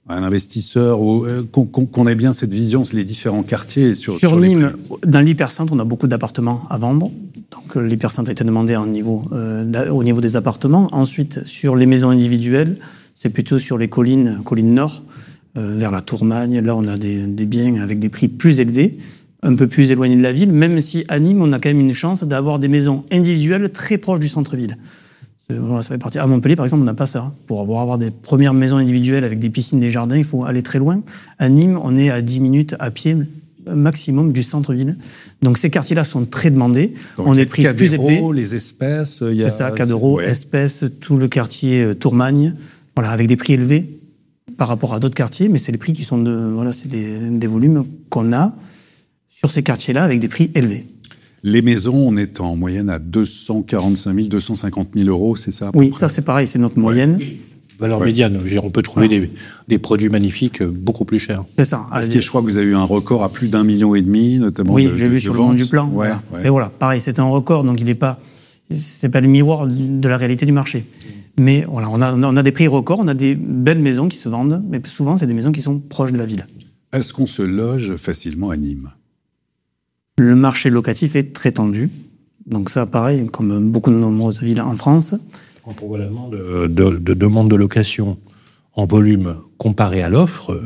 un investisseur, ou, euh, qu'on, qu'on ait bien cette vision sur les différents quartiers. Sur, sur, sur Nîmes, dans l'hypercentre, on a beaucoup d'appartements à vendre. Donc l'hypercentre a été demandé en niveau, euh, au niveau des appartements. Ensuite, sur les maisons individuelles, c'est plutôt sur les collines, collines nord, euh, vers la Tourmagne. Là, on a des, des biens avec des prix plus élevés, un peu plus éloignés de la ville, même si à Nîmes, on a quand même une chance d'avoir des maisons individuelles très proches du centre-ville. Voilà, ça fait partie. À Montpellier, par exemple, on n'a pas ça. Pour avoir, avoir des premières maisons individuelles avec des piscines, des jardins, il faut aller très loin. À Nîmes, on est à dix minutes à pied maximum du centre-ville. Donc ces quartiers-là sont très demandés. Donc, on est pris plus élevés. Les espèces, il y a... C'est ça, Cadero, ouais. espèces, tout le quartier euh, Tourmagne, voilà, avec des prix élevés par rapport à d'autres quartiers, mais c'est les prix qui sont de, voilà, c'est des, des volumes qu'on a sur ces quartiers-là avec des prix élevés. Les maisons, on est en moyenne à deux cent quarante-cinq mille, deux cent cinquante mille euros, c'est ça? Oui, ça c'est pareil, c'est notre moyenne. Ouais. Valeur ouais. médiane, on peut trouver ah. des, des produits magnifiques beaucoup plus chers. C'est ça. Parce que je crois que vous avez eu un record à plus d'un million et demi, notamment. Oui, de, j'ai vu de sur ventes. le monde du plan. Ouais, voilà. ouais. Et voilà, pareil, c'est un record, donc il n'est pas, c'est pas le miroir de la réalité du marché. Mais voilà, on a, on a des prix records, on a des belles maisons qui se vendent, mais souvent c'est des maisons qui sont proches de la ville. Est-ce qu'on se loge facilement à Nîmes? Le marché locatif est très tendu. Donc ça, pareil, comme beaucoup de nombreuses villes en France. Probablement de, de, de demande de location en volume comparé à l'offre.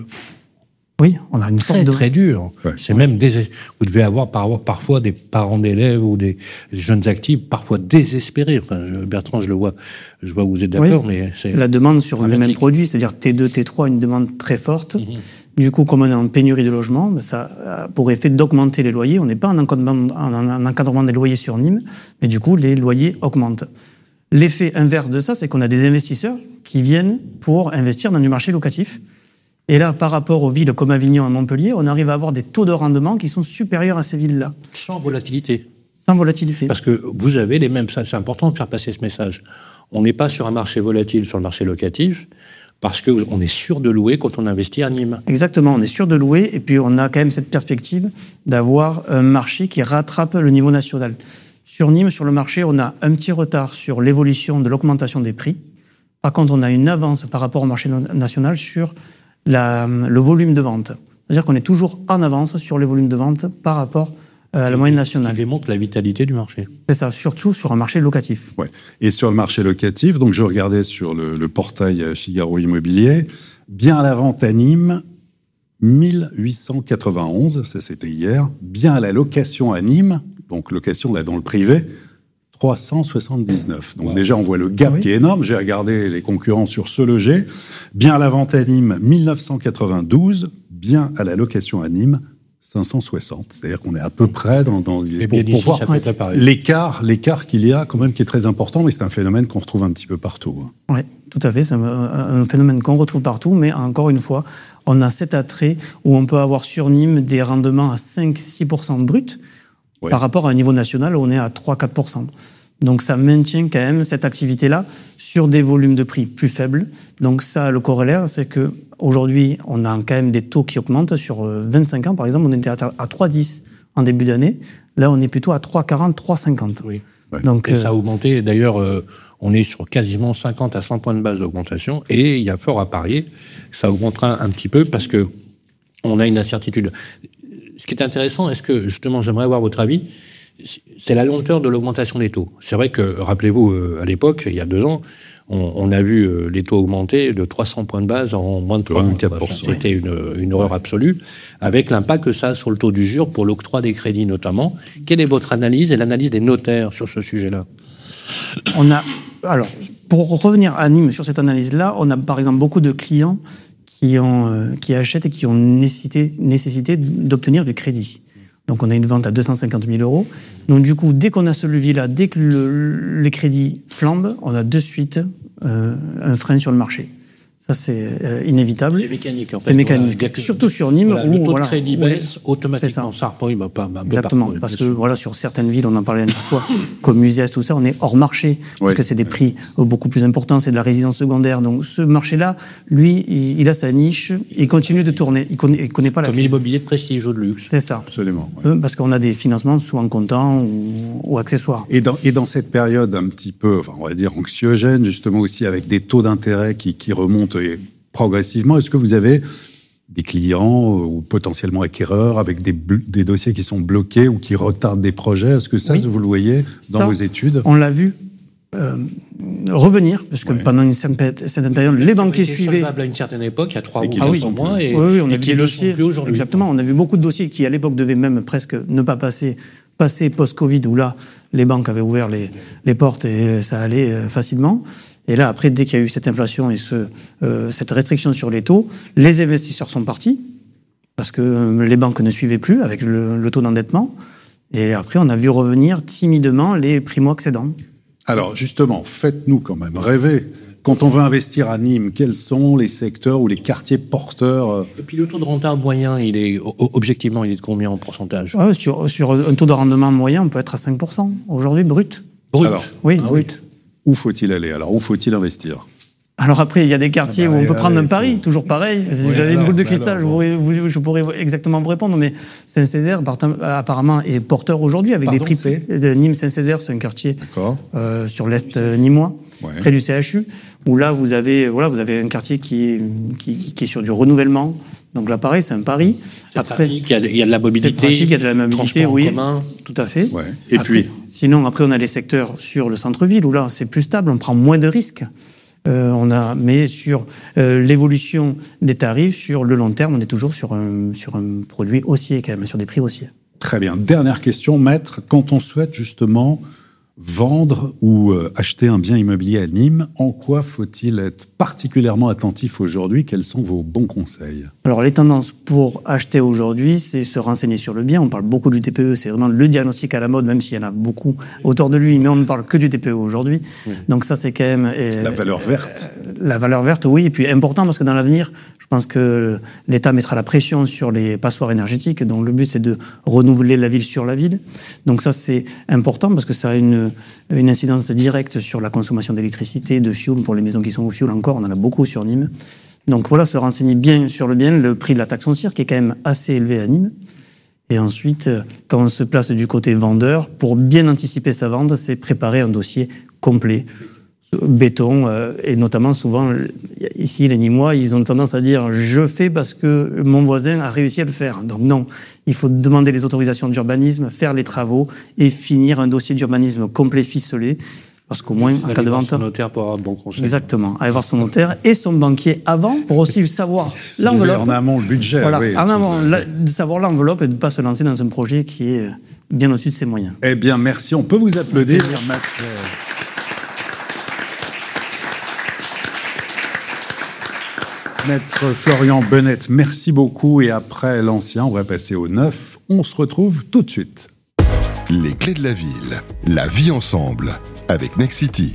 Oui, on a une très forte de... très dur. Ouais. C'est même des... vous devez avoir par, parfois des parents d'élèves ou des, des jeunes actifs parfois désespérés. Enfin, je, Bertrand, je le vois, je vois que vous êtes d'accord, oui. mais c'est la demande sur le même produit, c'est-à-dire T deux, T trois, une demande très forte. Mm-hmm. Du coup, comme on est en pénurie de logements, ça a pour effet d'augmenter les loyers. On n'est pas en encadrement, en encadrement des loyers sur Nîmes, mais du coup, les loyers augmentent. L'effet inverse de ça, c'est qu'on a des investisseurs qui viennent pour investir dans du marché locatif. Et là, par rapport aux villes comme Avignon et Montpellier, on arrive à avoir des taux de rendement qui sont supérieurs à ces villes-là. Sans volatilité. Sans volatilité. Parce que vous avez les mêmes... C'est important de faire passer ce message. On n'est pas sur un marché volatile sur le marché locatif, parce qu'on est sûr de louer quand on investit à Nîmes. Exactement, on est sûr de louer, et puis on a quand même cette perspective d'avoir un marché qui rattrape le niveau national. Sur Nîmes, sur le marché, on a un petit retard sur l'évolution de l'augmentation des prix. Par contre, on a une avance par rapport au marché national sur la, le volume de vente. C'est-à-dire qu'on est toujours en avance sur les volumes de vente par rapport à la moyenne nationale. Ce qui démontre la vitalité du marché. C'est ça, surtout sur un marché locatif. Ouais. Et sur le marché locatif, donc je regardais sur le, le portail Figaro Immobilier, bien à la vente à Nîmes, mille huit cent quatre-vingt-onze, ça c'était hier, bien à la location à Nîmes, donc location là dans le privé, trois cent soixante-dix-neuf. Donc wow. Déjà on voit le gap oui. qui est énorme, j'ai regardé les concurrents sur ce loger, bien à la vente à Nîmes, mille neuf cent quatre-vingt-douze, bien à la location à Nîmes, cinq cent soixante, c'est-à-dire qu'on est à peu près dans, dans et pour, pour voir l'écart, l'écart qu'il y a quand même qui est très important, mais c'est un phénomène qu'on retrouve un petit peu partout. Oui, tout à fait, c'est un, un phénomène qu'on retrouve partout, mais encore une fois, on a cet attrait où on peut avoir sur Nîmes des rendements à cinq à six pour cent bruts ouais. par rapport à un niveau national où on est à trois à quatre pour cent. Donc ça maintient quand même cette activité-là sur des volumes de prix plus faibles. Donc ça, le corollaire, c'est que aujourd'hui, on a quand même des taux qui augmentent. Sur vingt-cinq ans, par exemple, on était à trois virgule dix en début d'année. Là, on est plutôt à trois virgule quarante, trois virgule cinquante. Oui. Ouais. Donc, et euh... ça a augmenté. D'ailleurs, euh, on est sur quasiment cinquante à cent points de base d'augmentation. Et il y a fort à parier. Ça augmentera un petit peu parce que on a une incertitude. Ce qui est intéressant, est-ce que, justement, j'aimerais avoir votre avis, c'est la lenteur de l'augmentation des taux. C'est vrai que, rappelez-vous, à l'époque, il y a deux ans, on, on a vu les taux augmenter de trois cents points de base en moins de trois mois. C'était une, une horreur absolue, avec l'impact que ça a sur le taux d'usure pour l'octroi des crédits notamment. Quelle est votre analyse et l'analyse des notaires sur ce sujet-là ? On a, alors, pour revenir à Nîmes sur cette analyse-là, on a par exemple beaucoup de clients qui, ont, euh, qui achètent et qui ont nécessité, nécessité d'obtenir du crédit. Donc on a une vente à deux cent cinquante mille euros. Donc du coup, dès qu'on a ce levier-là, dès que le, les crédits flambent, on a de suite euh, un frein sur le marché. Ça, c'est euh, inévitable. C'est mécanique, en fait. C'est mécanique. Voilà, surtout sur Nîmes. Voilà, où, le taux voilà, de crédit baisse, automatiquement, ça reprend. Bah, pas, bah, exactement. Partout, parce que voilà, sur certaines villes, on en parlait une fois, comme Musias, tout ça, on est hors marché. Oui. Parce que c'est des prix beaucoup plus importants, c'est de la résidence secondaire. Donc ce marché-là, lui, il, il a sa niche, il continue de tourner. Il ne connaît, il connaît pas la Comme crise. l'immobilier de prestige ou de luxe. C'est ça. Absolument. Ouais. Parce qu'on a des financements souvent comptants ou, ou accessoires. Et dans, et dans cette période un petit peu, enfin, on va dire anxiogène, justement aussi avec des taux d'intérêt qui, qui remontent et progressivement. Est-ce que vous avez des clients ou potentiellement acquéreurs avec des, des dossiers qui sont bloqués ou qui retardent des projets? Est-ce que ça, oui. vous le voyez dans ça, vos études? On l'a vu euh, revenir, parce que ouais. pendant une certaine période, les banquiers suivaient... à une certaine époque, il y a trois ou ah oui, mois, et, oui, oui, on et a vu qui des ne dossiers, sont plus aujourd'hui. Exactement, on a vu beaucoup de dossiers qui, à l'époque, devaient même presque ne pas passer, passer post-Covid, où là, les banques avaient ouvert les, les portes et ça allait euh, facilement. Et là, après, dès qu'il y a eu cette inflation et ce, euh, cette restriction sur les taux, les investisseurs sont partis, parce que les banques ne suivaient plus avec le, le taux d'endettement. Et après, on a vu revenir timidement les primo-accédants. Alors, justement, faites-nous quand même rêver. Quand on veut investir à Nîmes, quels sont les secteurs ou les quartiers porteurs? Et puis le taux de rentable moyen, il est, objectivement, il est de combien en pourcentage? ah, sur, sur un taux de rendement moyen, on peut être à cinq pour cent aujourd'hui, brut. Brut alors, Oui, ah brut. Oui. Où faut-il aller? Alors, où faut-il investir? Alors après, il y a des quartiers ah bah, où on peut prendre un pari, faut... toujours pareil. Si oui, j'avais alors, une boule de cristal, alors, je, pourrais, je pourrais exactement vous répondre, mais Saint-Césaire, apparemment, est porteur aujourd'hui avec Pardon, des prix. C'est... Nîmes-Saint-Césaire, c'est un quartier euh, sur l'est nîmois, ouais. près du C H U, où là, vous avez, voilà, vous avez un quartier qui est, qui, qui est sur du renouvellement. Donc là, pareil, c'est un pari. C'est après, pratique, il y, a, il y a de la mobilité. C'est pratique, il y a de la mobilité, oui. Commun. Tout à fait. Ouais. Et après, puis sinon, après, on a les secteurs sur le centre-ville, où là, c'est plus stable, on prend moins de risques. Euh, on a, mais sur euh, l'évolution des tarifs, sur le long terme, on est toujours sur un, sur un produit haussier, quand même, sur des prix haussiers. Très bien. Dernière question, maître. Quand on souhaite justement vendre ou euh, acheter un bien immobilier à Nîmes, en quoi faut-il être particulièrement attentif aujourd'hui? Quels sont vos bons conseils? Alors, les tendances pour acheter aujourd'hui, c'est se renseigner sur le bien. On parle beaucoup du T P E, c'est vraiment le diagnostic à la mode, même s'il y en a beaucoup autour de lui, mais on ne parle que du T P E aujourd'hui. Mmh. Donc ça, c'est quand même... Euh, la valeur verte. Euh, la valeur verte, oui, et puis important, parce que dans l'avenir, je pense que l'État mettra la pression sur les passoires énergétiques, donc le but, c'est de renouveler la ville sur la ville. Donc ça, c'est important, parce que ça a une, une incidence directe sur la consommation d'électricité, de fioul, pour les maisons qui sont au fioul encore, on en a beaucoup sur Nîmes. Donc voilà, se renseigner bien sur le bien, le prix de la taxe foncière qui est quand même assez élevé à Nîmes. Et ensuite, quand on se place du côté vendeur, pour bien anticiper sa vente, c'est préparer un dossier complet, béton, euh, et notamment souvent, ici les Nîmois, ils ont tendance à dire « je fais parce que mon voisin a réussi à le faire ». Donc non, il faut demander les autorisations d'urbanisme, faire les travaux et finir un dossier d'urbanisme complet, ficelé. Parce qu'au moins, en cas de vente... son notaire pour avoir de bons conseils. Exactement. Aller voir son notaire et son banquier avant pour aussi savoir l'enveloppe. En amont, le budget. Voilà, oui, en amont, la, de savoir l'enveloppe et de ne pas se lancer dans un projet qui est bien au-dessus de ses moyens. Eh bien, merci. On peut vous applaudir, Maître. Maître Florian Benette, merci beaucoup. Et après l'ancien, on va passer au neuf. On se retrouve tout de suite. Les clés de la ville. La vie ensemble. Avec Nexity.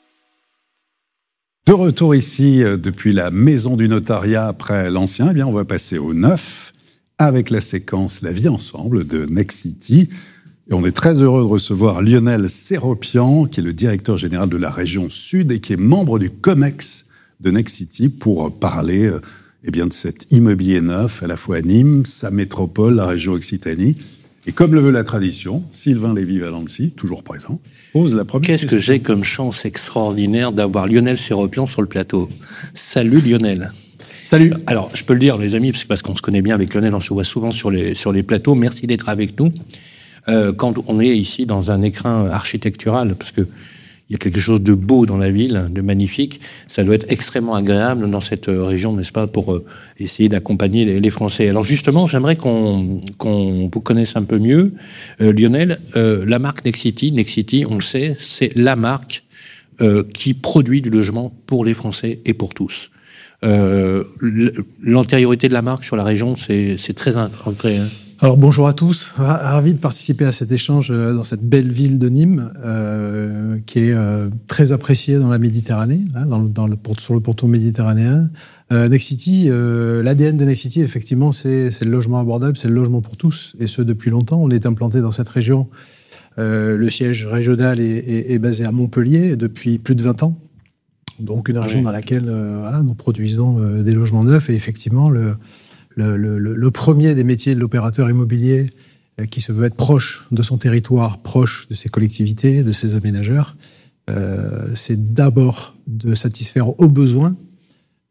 De retour ici euh, depuis la maison du notariat après l'ancien, eh bien on va passer au neuf avec la séquence La vie ensemble de Nexity. Et on est très heureux de recevoir Lionel Séropian, qui est le directeur général de la région Sud et qui est membre du COMEX de Nexity pour parler euh, eh bien, de cet immobilier neuf à la fois à Nîmes, sa métropole, la région Occitanie. Et comme le veut la tradition, Sylvain Lévy-Valency, toujours présent, pose la première Qu'est-ce question. que j'ai comme chance extraordinaire d'avoir Lionel Séropian sur le plateau. Salut Lionel. Salut. Alors, je peux le dire, les amis, parce qu'on se connaît bien avec Lionel, on se voit souvent sur les, sur les plateaux. Merci d'être avec nous. Euh, quand on est ici dans un écrin architectural, parce que il y a quelque chose de beau dans la ville, de magnifique. Ça doit être extrêmement agréable dans cette région, n'est-ce pas, pour euh, essayer d'accompagner les, les Français. Alors justement, j'aimerais qu'on, qu'on vous connaisse un peu mieux. Euh, Lionel, euh, la marque Nexity, Nexity, on le sait, c'est la marque euh, qui produit du logement pour les Français et pour tous. Euh, l'antériorité de la marque sur la région, c'est, c'est très ancré. Hein. Alors bonjour à tous, ravi de participer à cet échange dans cette belle ville de Nîmes, euh, qui est euh, très appréciée dans la Méditerranée, hein, dans le, dans le, sur le pourtour méditerranéen. Euh, Nexity, euh, l'A D N de Nexity, effectivement, c'est, c'est le logement abordable, c'est le logement pour tous, et ce depuis longtemps. On est implanté dans cette région. Euh, le siège régional est, est, est basé à Montpellier depuis plus de vingt ans. Donc une région oui. dans laquelle euh, voilà, nous produisons euh, des logements neufs, et effectivement le Le, le, le premier des métiers de l'opérateur immobilier euh, qui se veut être proche de son territoire, proche de ses collectivités, de ses aménageurs, euh, c'est d'abord de satisfaire aux besoins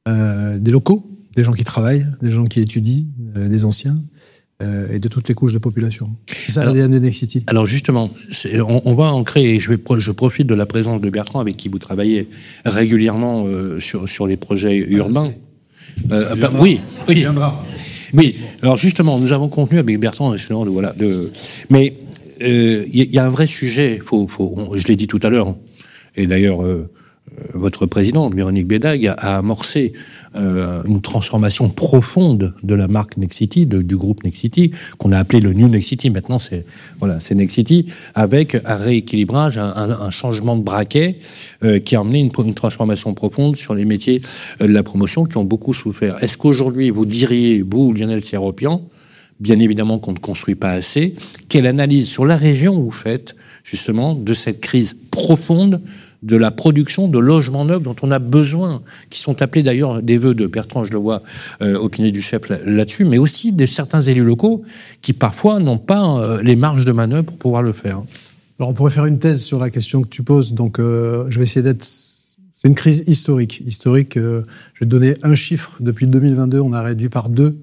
euh, des locaux, des gens qui travaillent, des gens qui étudient, euh, des anciens, euh, et de toutes les couches de population. C'est ça l'A D N de Nexity. Alors justement, on, on va en créer, je, vais, je profite de la présence de Bertrand, avec qui vous travaillez régulièrement euh, sur, sur les projets urbains. Euh, bah, oui, oui. Oui, alors justement, nous avons contenu avec Bertrand, de, voilà, de, mais il euh, y, y a un vrai sujet, faut, faut, on, je l'ai dit tout à l'heure, et d'ailleurs, euh, votre présidente, Véronique Bédag, a, a amorcé euh, une transformation profonde de la marque Nexity, de, du groupe Nexity, qu'on a appelé le New Nexity. Maintenant, c'est voilà, c'est Nexity, avec un rééquilibrage, un, un, un changement de braquet euh, qui a amené une, une transformation profonde sur les métiers de la promotion qui ont beaucoup souffert. Est-ce qu'aujourd'hui, vous diriez, vous, Lionel Séropian, bien évidemment qu'on ne construit pas assez, quelle analyse sur la région vous faites, justement, de cette crise profonde de la production de logements neufs dont on a besoin, qui sont appelés d'ailleurs des vœux de Bertrand, je le vois, euh, opiner du chef là-dessus, mais aussi de certains élus locaux qui parfois n'ont pas euh, les marges de manœuvre pour pouvoir le faire. Alors on pourrait faire une thèse sur la question que tu poses, donc euh, je vais essayer d'être... C'est une crise historique. Historique, euh, je vais te donner un chiffre. Depuis deux mille vingt-deux, on a réduit par deux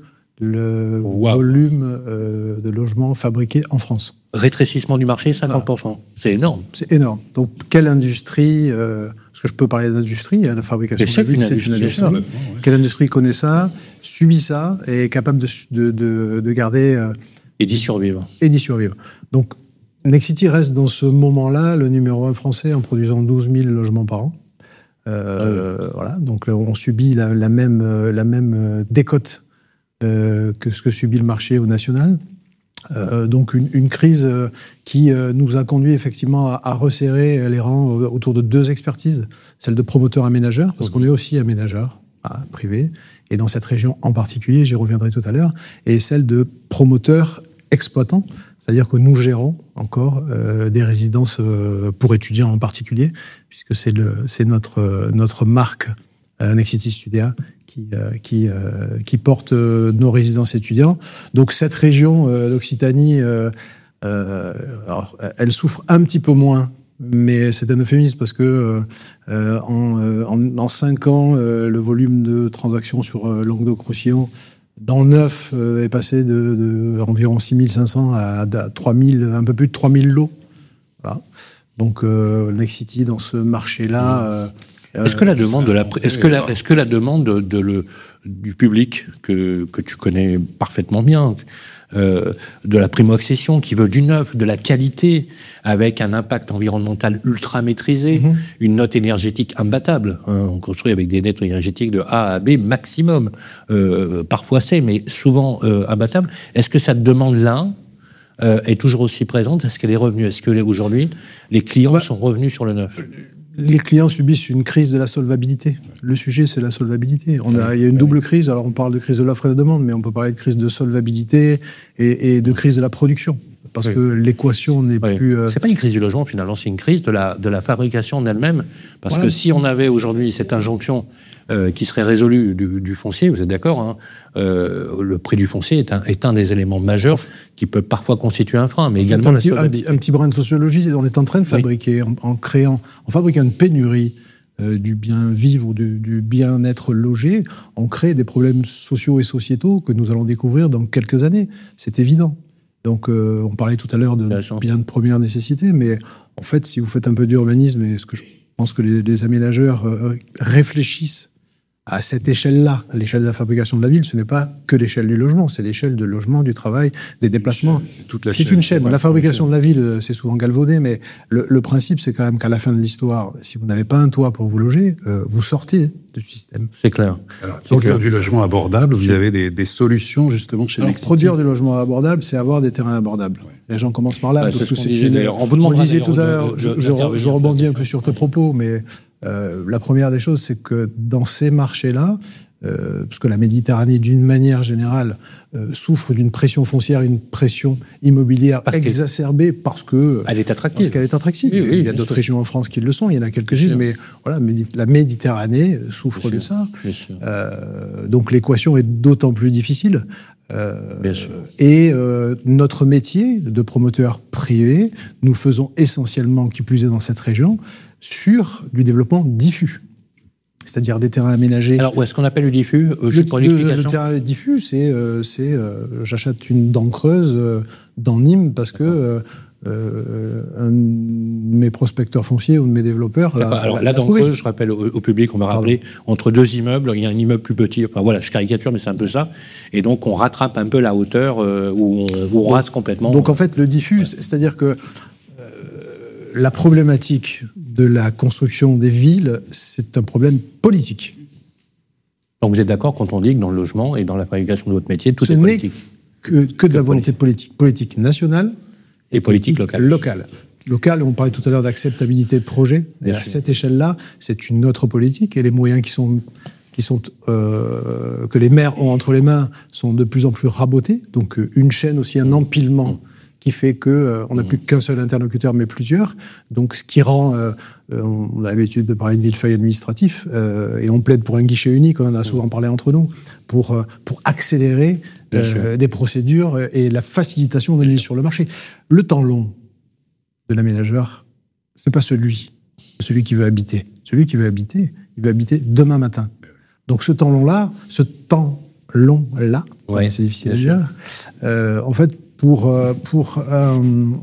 le wow. volume euh, de logements fabriqués en France. Rétrécissement du marché, cinquante pour cent. Voilà. C'est énorme. C'est énorme. Donc, quelle industrie, euh, parce que je peux parler d'industrie, hein, la fabrication de la ville, c'est une industrie. Ouais. Quelle industrie connaît ça, subit ça, et est capable de, de, de, de garder... Euh, et d'y survivre. Et d'y survivre. Donc, Nexity reste dans ce moment-là le numéro un français en produisant douze mille logements par an. Euh, ah oui. Voilà. Donc, on subit la, la même, la même décote euh, que ce que subit le marché au national. Euh, donc une, une crise euh, qui euh, nous a conduit effectivement à, à resserrer les rangs autour de deux expertises, celle de promoteur aménageur, parce qu'on est aussi aménageur à, privé, et dans cette région en particulier, j'y reviendrai tout à l'heure, et celle de promoteur exploitant, c'est-à-dire que nous gérons encore euh, des résidences euh, pour étudiants en particulier, puisque c'est, le, c'est notre, euh, notre marque euh, Nexity Studia qui, euh, qui, euh, qui porte euh, nos résidences étudiants. Donc cette région euh, d'Occitanie, euh, euh, alors, elle souffre un petit peu moins, mais c'est un euphémisme parce que euh, en, en, en cinq ans, euh, le volume de transactions sur euh, Languedoc-Roussillon dans le neuf euh, est passé de, de environ six mille cinq cents à, à trois mille, un peu plus de trois mille lots. Voilà. Donc euh, Nexity dans ce marché-là. Euh, Est-ce que la demande de la, est-ce que la, est-ce que la demande de, de le, du public que, que tu connais parfaitement bien, euh, de la primo-accession, qui veut du neuf, de la qualité, avec un impact environnemental ultra maîtrisé, mm-hmm. une note énergétique imbattable. Hein, on construit avec des notes énergétiques de A à B maximum, euh, parfois C, mais souvent euh, imbattable. Est-ce que cette demande-là euh, est toujours aussi présente? Est-ce qu'elle est revenue? Est-ce que aujourd'hui, les clients bah, sont revenus sur le neuf? Les clients subissent une crise de la solvabilité. Le sujet, c'est la solvabilité. On a, il y a une double crise. Alors, on parle de crise de l'offre et de la demande, mais on peut parler de crise de solvabilité et, et de crise de la production. Parce oui. que l'équation n'est oui. plus... Euh... C'est pas une crise du logement, finalement. C'est une crise de la, de la fabrication en elle-même. Parce voilà. que si on avait aujourd'hui cette injonction euh, qui serait résolue du, du foncier, vous êtes d'accord, hein, euh, le prix du foncier est un, est un des éléments majeurs qui peut parfois constituer un frein, mais en également fait, un, la petit, un, petit, un petit brin de sociologie. On est en train de fabriquer, oui. en, en créant, en fabriquant une pénurie euh, du bien vivre ou du, du bien-être logé, on crée des problèmes sociaux et sociétaux que nous allons découvrir dans quelques années. C'est évident. Donc, euh, on parlait tout à l'heure de biens de première nécessité, mais en fait, si vous faites un peu d'urbanisme, et ce que je pense que les, les aménageurs euh, réfléchissent à cette échelle-là, à l'échelle de la fabrication de la ville, ce n'est pas que l'échelle du logement, c'est l'échelle de logement, du travail, des déplacements. C'est, toute la c'est chaîne. Une chaîne. Ouais, la fabrication de la ville, c'est souvent galvaudé, mais le, le principe, c'est quand même qu'à la fin de l'histoire, si vous n'avez pas un toit pour vous loger, euh, vous sortez du système. C'est clair. Alors, c'est Donc, clair. Du logement abordable, vous avez des, des solutions justement chez Nexity. Produire du logement abordable, c'est avoir des terrains abordables. Ouais. Les gens commencent par là, ouais, parce que c'est une... On vous demandera, on disait tout à l'heure, je, je, je rebondis un peu sur tes propos, mais euh, la première des choses, c'est que dans ces marchés-là, Euh, parce que la Méditerranée, d'une manière générale, euh, souffre d'une pression foncière, une pression immobilière parce exacerbée parce que elle est attractive. Parce qu'elle est attractive. Oui, oui, il y a d'autres sûr. régions en France qui le sont, il y en a quelques-unes, mais voilà, la Méditerranée souffre bien de sûr. ça. Euh, donc l'équation est d'autant plus difficile. Euh, bien sûr. Et euh, notre métier de promoteur privé, nous le faisons essentiellement, qui plus est dans cette région, sur du développement diffus. c'est-à-dire des terrains aménagés. Alors, où est-ce qu'on appelle le diffus euh, le, pour le, l'explication. le terrain diffus, c'est, euh, c'est euh, j'achète une dent creuse euh, dans Nîmes parce que euh, euh, un de mes prospecteurs fonciers ou de mes développeurs. Là, alors, la, la dent creuse, je rappelle au, au public, on va rappeler, Pardon. entre deux immeubles, il y a un immeuble plus petit. Enfin voilà, je caricature, mais c'est un peu ça. Et donc, on rattrape un peu la hauteur euh, où on, où on rase complètement. Donc, en fait, le diffus, ouais. c'est-à-dire que euh, la problématique de la construction des villes, c'est un problème politique. Donc vous êtes d'accord quand on dit que dans le logement et dans la fabrication de votre métier, tout Ce est politique. Ce n'est que, que de la volonté politique. Politique nationale et, et politique, politique locale. locale. Locale, on parlait tout à l'heure d'acceptabilité de projet. Et à cette échelle-là, c'est une autre politique. Et les moyens qui sont, qui sont, euh, que les maires ont entre les mains sont de plus en plus rabotés. Donc une chaîne aussi, un empilement. Mmh. qui fait qu'on euh, n'a plus qu'un seul interlocuteur, mais plusieurs. Donc, ce qui rend... Euh, on a l'habitude de parler de millefeuille administratif, euh, et on plaide pour un guichet unique, on en a souvent parlé entre nous, pour, euh, pour accélérer euh, des procédures et la facilitation de mise sur le marché. Le temps long de l'aménageur, c'est pas celui, celui qui veut habiter. Celui qui veut habiter, il veut habiter demain matin. Donc, ce temps long-là, ce temps long-là, ouais, c'est difficile à dire, euh, en fait, Pour, pour, euh,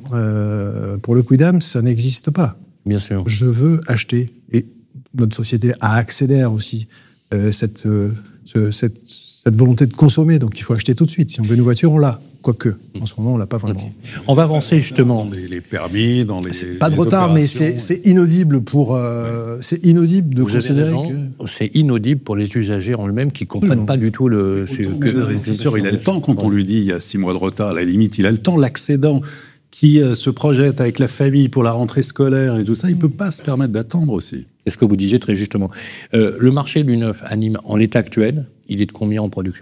euh, pour le Quidam, ça n'existe pas. Bien sûr. Je veux acheter, et notre société a accélère aussi euh, cette, euh, ce, cette, cette volonté de consommer, donc il faut acheter tout de suite. Si on veut une voiture, on l'a. Quoique, en ce moment, on ne l'a pas vraiment. Okay. On va avancer justement. Dans les, les permis, dans les. C'est pas de les retard, mais c'est, c'est inaudible pour. Euh, ouais. C'est inaudible de Vous considérer avez raison, que. C'est inaudible pour les usagers en eux-mêmes qui ne comprennent oui, pas du tout le. Que l'investisseur, il a le temps quand on lui dit il y a six mois de retard, à la limite, il a le temps. L'accédant qui euh, se projette avec la famille pour la rentrée scolaire et tout ça, il ne peut pas se permettre d'attendre aussi. C'est ce que vous disiez très justement. Euh, le marché du neuf à Nîmes, en l'état actuel, il est de combien en production ?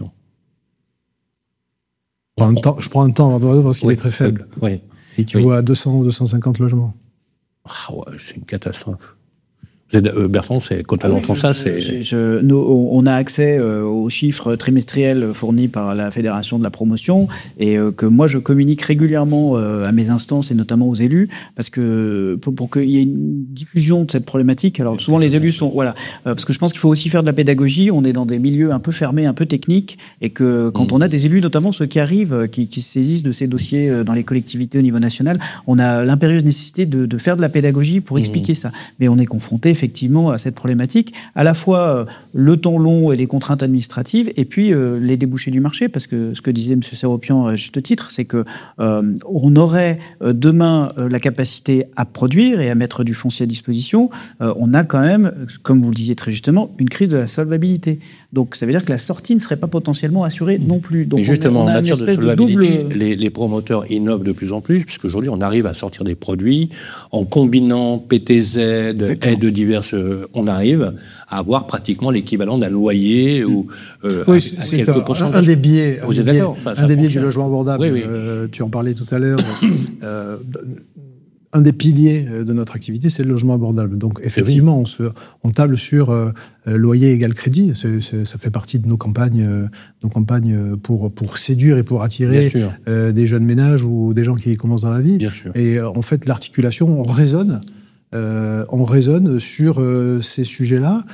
Je prends un temps, je prends un temps parce qu'il oui, est très faible. Oui. Et qui oui. vaut à deux cents ou deux cent cinquante logements. Ah ouais, c'est une catastrophe. Euh, Bertrand, c'est, quand on ah oui, entend je, ça, je, c'est... Je, je, nous, on a accès euh, aux chiffres trimestriels fournis par la Fédération de la promotion et euh, que moi, je communique régulièrement euh, à mes instances et notamment aux élus parce que pour, pour qu'il y ait une diffusion de cette problématique, alors souvent les élus sont... Voilà, euh, parce que je pense qu'il faut aussi faire de la pédagogie, on est dans des milieux un peu fermés, un peu techniques et que quand mmh. on a des élus, notamment ceux qui arrivent, qui, qui se saisissent de ces dossiers dans les collectivités au niveau national, on a l'impérieuse nécessité de, de faire de la pédagogie pour expliquer mmh. ça. Mais on est confronté effectivement à cette problématique, à la fois euh, le temps long et les contraintes administratives, et puis euh, les débouchés du marché, parce que ce que disait M. Séropian à juste titre, c'est que euh, on aurait euh, demain euh, la capacité à produire et à mettre du foncier à disposition. Euh, on a quand même, comme vous le disiez très justement, une crise de la solvabilité. Donc ça veut dire que la sortie ne serait pas potentiellement assurée non plus. Donc mais justement, on a, on a en matière de solvabilité, de double... les, les promoteurs innovent de plus en plus, puisqu'aujourd'hui on arrive à sortir des produits en combinant P T Z, aides diverses. On arrive à avoir pratiquement l'équivalent d'un loyer ou euh, oui, à, c'est à un, un des biais, un des biais, enfin, un des biais du logement abordable. Oui, oui. Euh, tu en parlais tout à l'heure. euh, un des piliers de notre activité, c'est le logement abordable. Donc, effectivement, on, se, on table sur euh, loyer égal crédit. C'est, c'est, ça fait partie de nos campagnes, euh, nos campagnes pour, pour séduire et pour attirer euh, des jeunes ménages ou des gens qui commencent dans la vie. Bien sûr. Et euh, en fait, l'articulation, on raisonne, euh, on raisonne sur euh, ces sujets-là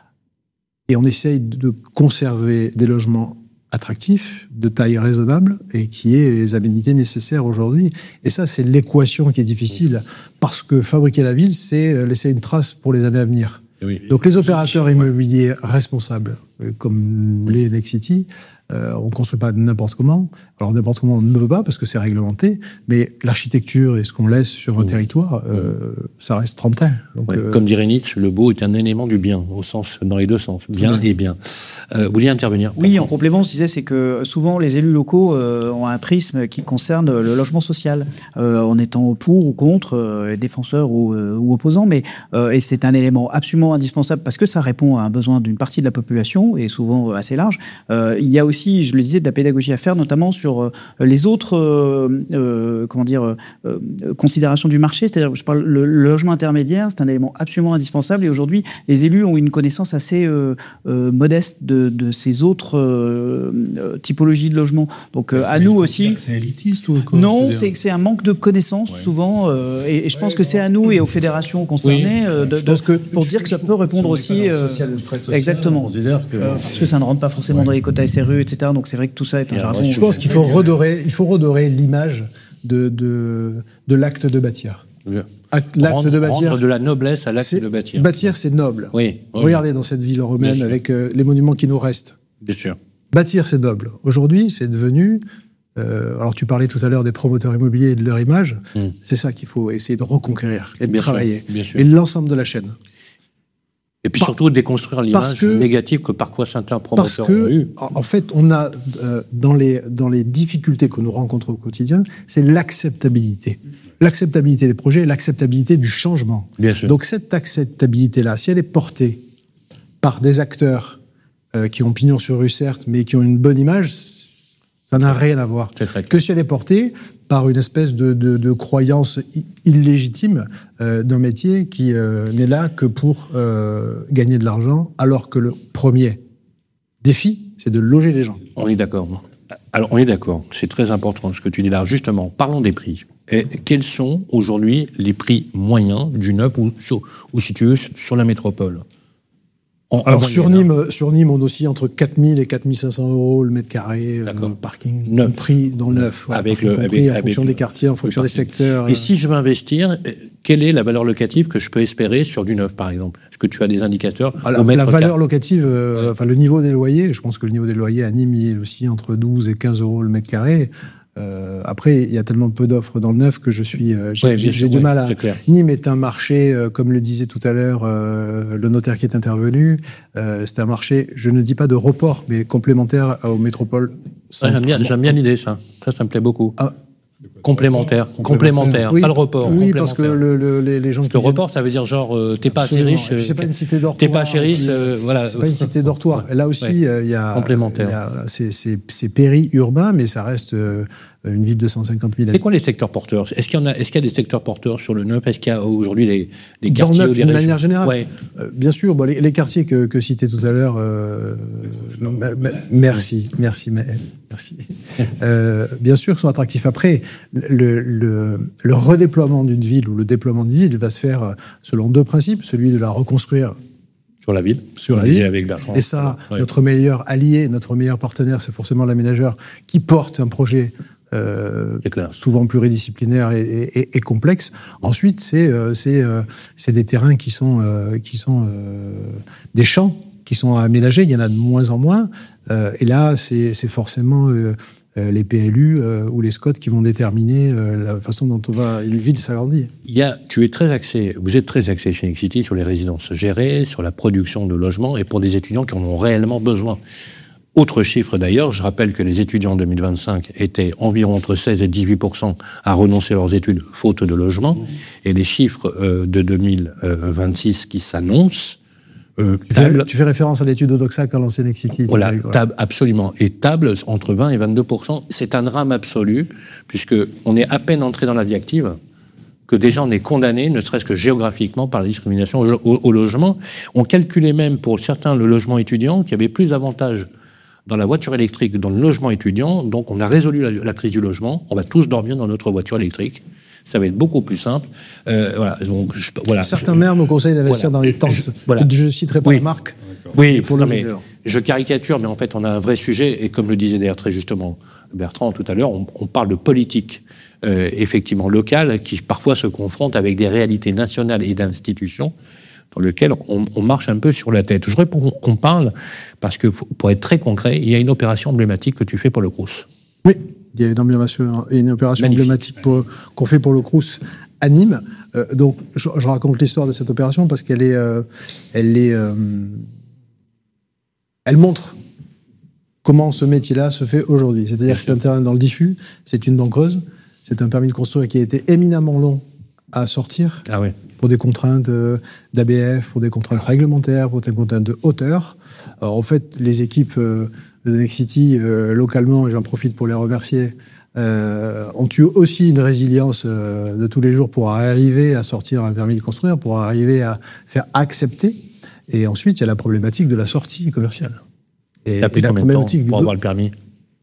et on essaye de conserver des logements attractif, de taille raisonnable et qui ait les aménités nécessaires aujourd'hui. Et ça, c'est l'équation qui est difficile parce que fabriquer la ville, c'est laisser une trace pour les années à venir. Oui. Donc les opérateurs immobiliers responsables, comme les Nexity, euh, on ne construit pas n'importe comment. Alors n'importe comment, on ne veut pas parce que c'est réglementé, mais l'architecture et ce qu'on laisse sur un oui. territoire, euh, ça reste trente ans. Donc, ouais, euh... Comme dirait Nietzsche, le beau est un élément du bien, au sens, dans les deux sens, bien oui. et bien. Euh, vous vouliez intervenir? Oui, en complément, je disais, c'est que souvent les élus locaux euh, ont un prisme qui concerne le logement social, euh, en étant pour ou contre, euh, défenseurs ou, euh, ou opposants, mais euh, et c'est un élément absolument indispensable parce que ça répond à un besoin d'une partie de la population et souvent assez large. Euh, il y a aussi aussi, je le disais, de la pédagogie à faire, notamment sur euh, les autres euh, euh, comment dire, euh, euh, considérations du marché. C'est-à-dire, je parle le, le logement intermédiaire, c'est un élément absolument indispensable. Et aujourd'hui, les élus ont une connaissance assez euh, euh, modeste de, de ces autres euh, euh, typologies de logement. Donc, euh, à nous aussi. C'est élitiste ou quoi? Non, c'est, c'est un manque de connaissances ouais. souvent. Euh, et, et je pense ouais, que c'est à nous et aux fédérations concernées oui. euh, de, de, que, pour dire que ça peut répondre aussi. Euh, social, social, exactement. Que... Euh, parce que ça ne rentre pas forcément ouais. dans les quotas S R U, et cetera. Donc c'est vrai que tout ça est un jargon. Je pense qu'il faut redorer, il faut redorer l'image de, de, de l'acte de bâtir. Acte, l'acte rendre, de bâtir. Rendre de la noblesse à l'acte c'est, de bâtir. Bâtir, c'est noble. Oui. oui. Regardez dans cette ville romaine avec euh, les monuments qui nous restent. Bien sûr. Bâtir, c'est noble. Aujourd'hui, c'est devenu. Euh, alors, tu parlais tout à l'heure des promoteurs immobiliers et de leur image. Mm. C'est ça qu'il faut essayer de reconquérir et de bien travailler. Sûr, bien sûr. Et l'ensemble de la chaîne. Et puis Par, surtout déconstruire l'image que, négative que parfois certains promoteurs que, ont eue. En fait, on a euh, dans les dans les difficultés que nous rencontrons au quotidien, c'est l'acceptabilité, l'acceptabilité des projets, et l'acceptabilité du changement. Bien sûr. Donc cette acceptabilité-là, si elle est portée par des acteurs euh, qui ont pignon sur rue certes, mais qui ont une bonne image, ça n'a rien à voir. Que si elle est portée par une espèce de, de, de croyance illégitime euh, d'un métier qui euh, n'est là que pour euh, gagner de l'argent, alors que le premier défi, c'est de loger les gens. On est d'accord. Alors, on est d'accord. C'est très important ce que tu dis là. Justement, parlons des prix. Et quels sont aujourd'hui les prix moyens du neuf ou, sur, ou si tu veux, sur la métropole? En, Alors, en sur, Nîmes, sur Nîmes, on oscille entre quatre mille et quatre mille cinq cents euros le mètre carré, euh, parking, neuf. Compris dans le neuf. Ouais, avec le, compris avec, en fonction avec des quartiers, en fonction des secteurs. Et euh... si je veux investir, quelle est la valeur locative que je peux espérer sur du neuf, par exemple? Est-ce que tu as des indicateurs? Alors, la valeur locative, euh, ouais. enfin, le niveau des loyers, je pense que le niveau des loyers à Nîmes, il est aussi entre douze et quinze euros le mètre carré. Euh, après, il y a tellement peu d'offres dans le neuf que je suis, euh, j'ai, ouais, j'ai, j'ai du ouais, mal à. Nîmes est un marché, euh, comme le disait tout à l'heure euh, le notaire qui est intervenu. Euh, c'est un marché, je ne dis pas de report, mais complémentaire aux métropoles. Ouais, j'aime bien, j'aime bien l'idée, ça. Ça, ça me plaît beaucoup. Ah. Complémentaire, complémentaire, oui, pas le report. Oui, parce que le, le, les, les gens. Qui le report, ça veut dire genre euh, t'es pas assez riche. C'est pas une cité dortoir. T'es pas assez riche, euh, voilà. C'est pas une cité dortoir. Là aussi, il ouais. y a. Complémentaire. Y a, c'est, c'est, c'est péri-urbain, mais ça reste euh, une ville de cent cinquante mille. C'est quoi les secteurs porteurs? Est-ce qu'il y en a? Est-ce qu'il y a des secteurs porteurs sur le neuf? Est-ce qu'il y a aujourd'hui des, des quartiers Dans le neuf, ou des d'une régions? manière générale. Ouais. Euh, bien sûr, bon, les, les quartiers que, que citais tout à l'heure. Euh, m- m- merci, merci, mais, merci. euh, bien sûr, sont attractifs. Après, le, le, le redéploiement d'une ville ou le déploiement d'une ville va se faire selon deux principes, celui de la reconstruire. Sur la ville, sur la ville. Avec Bertrand. Et ça, ouais. notre meilleur allié, notre meilleur partenaire, c'est forcément l'aménageur qui porte un projet euh, souvent pluridisciplinaire et, et, et complexe. Ensuite, c'est, euh, c'est, euh, c'est des terrains qui sont, euh, qui sont euh, des champs qui sont aménagés. Il y en a de moins en moins. Euh, et là, c'est, c'est forcément euh, les P L U euh, ou les S C O T qui vont déterminer euh, la façon dont on va, une ville s'agrandit. Il y a, tu es très axé, vous êtes très axé chez Nexity sur les résidences gérées, sur la production de logements et pour des étudiants qui en ont réellement besoin. Autre chiffre d'ailleurs, je rappelle que les étudiants en deux mille vingt-cinq étaient environ entre seize et dix-huit pour cent à renoncer à leurs études faute de logement. Mmh. Et les chiffres euh, de deux mille vingt-six qui s'annoncent. Euh, tu, fais, tu fais référence à l'étude Odoxa qu'a lancée Nexity. Voilà, table, absolument. Et table entre vingt et vingt-deux pour cent. C'est un drame absolu, puisqu'on est à peine entré dans la vie active, que déjà on est condamné, ne serait-ce que géographiquement, par la discrimination au, au, au logement. On calculait même pour certains le logement étudiant qu'il y avait plus d'avantages dans la voiture électrique que dans le logement étudiant. Donc on a résolu la, la crise du logement. On va tous dormir dans notre voiture électrique. Ça va être beaucoup plus simple. Euh, voilà, donc, je, voilà, Certains je, maires me conseillent d'investir voilà, dans les tentes. Je, voilà. je ne citerai pas oui. la marque. Oui, pour non, mais je caricature, mais en fait, on a un vrai sujet. Et comme le disait d'ailleurs très justement Bertrand tout à l'heure, on, on parle de politique euh, effectivement locale qui parfois se confronte avec des réalités nationales et d'institutions dans lesquelles on, on marche un peu sur la tête. Je voudrais qu'on parle, parce que pour être très concret, il y a une opération emblématique que tu fais pour le Crous. Oui. Il y a une, une opération Magnifique. emblématique pour, qu'on fait pour le Crous à Nîmes. Euh, donc, je, je raconte l'histoire de cette opération parce qu'elle est, euh, elle est, euh, elle montre comment ce métier-là se fait aujourd'hui. C'est-à-dire que c'est un terrain dans le diffus, c'est une dent creuse, c'est un permis de construire qui a été éminemment long à sortir ah oui. pour des contraintes euh, d'A B F, pour des contraintes réglementaires, pour des contraintes de hauteur. Alors, en fait, les équipes euh, de Nexity euh, localement, et j'en profite pour les remercier, euh, ont eu aussi une résilience euh, de tous les jours pour arriver à sortir un permis de construire, pour arriver à faire accepter. Et ensuite, il y a la problématique de la sortie commerciale. Et, et la problématique pour avoir le permis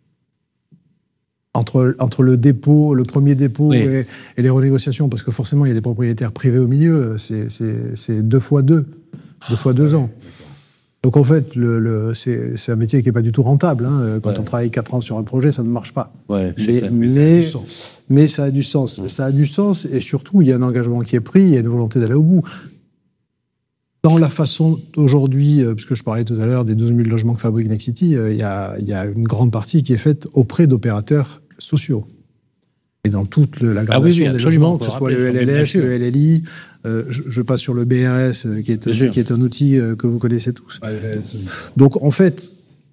entre, entre le dépôt, le premier dépôt oui. et, et les renégociations, parce que forcément, il y a des propriétaires privés au milieu, c'est, c'est, c'est deux fois deux, deux fois deux ans. Donc en fait, le, le, c'est, c'est un métier qui n'est pas du tout rentable. Hein. Quand ouais. on travaille quatre ans sur un projet, ça ne marche pas. Ouais, mais, mais, mais, ça mais ça a du sens. Ouais. Ça a du sens, et surtout, il y a un engagement qui est pris, il y a une volonté d'aller au bout. Dans la façon aujourd'hui, puisque je parlais tout à l'heure des douze mille logements que fabrique Nexity, il y a, il y a une grande partie qui est faite auprès d'opérateurs sociaux. Et dans toute le, la gradation ah oui, oui, des logements, que ce soit le L L S, le L L I, euh, je, je passe sur le B R S, qui est, un, qui est un outil que vous connaissez tous. Ah, Donc en fait,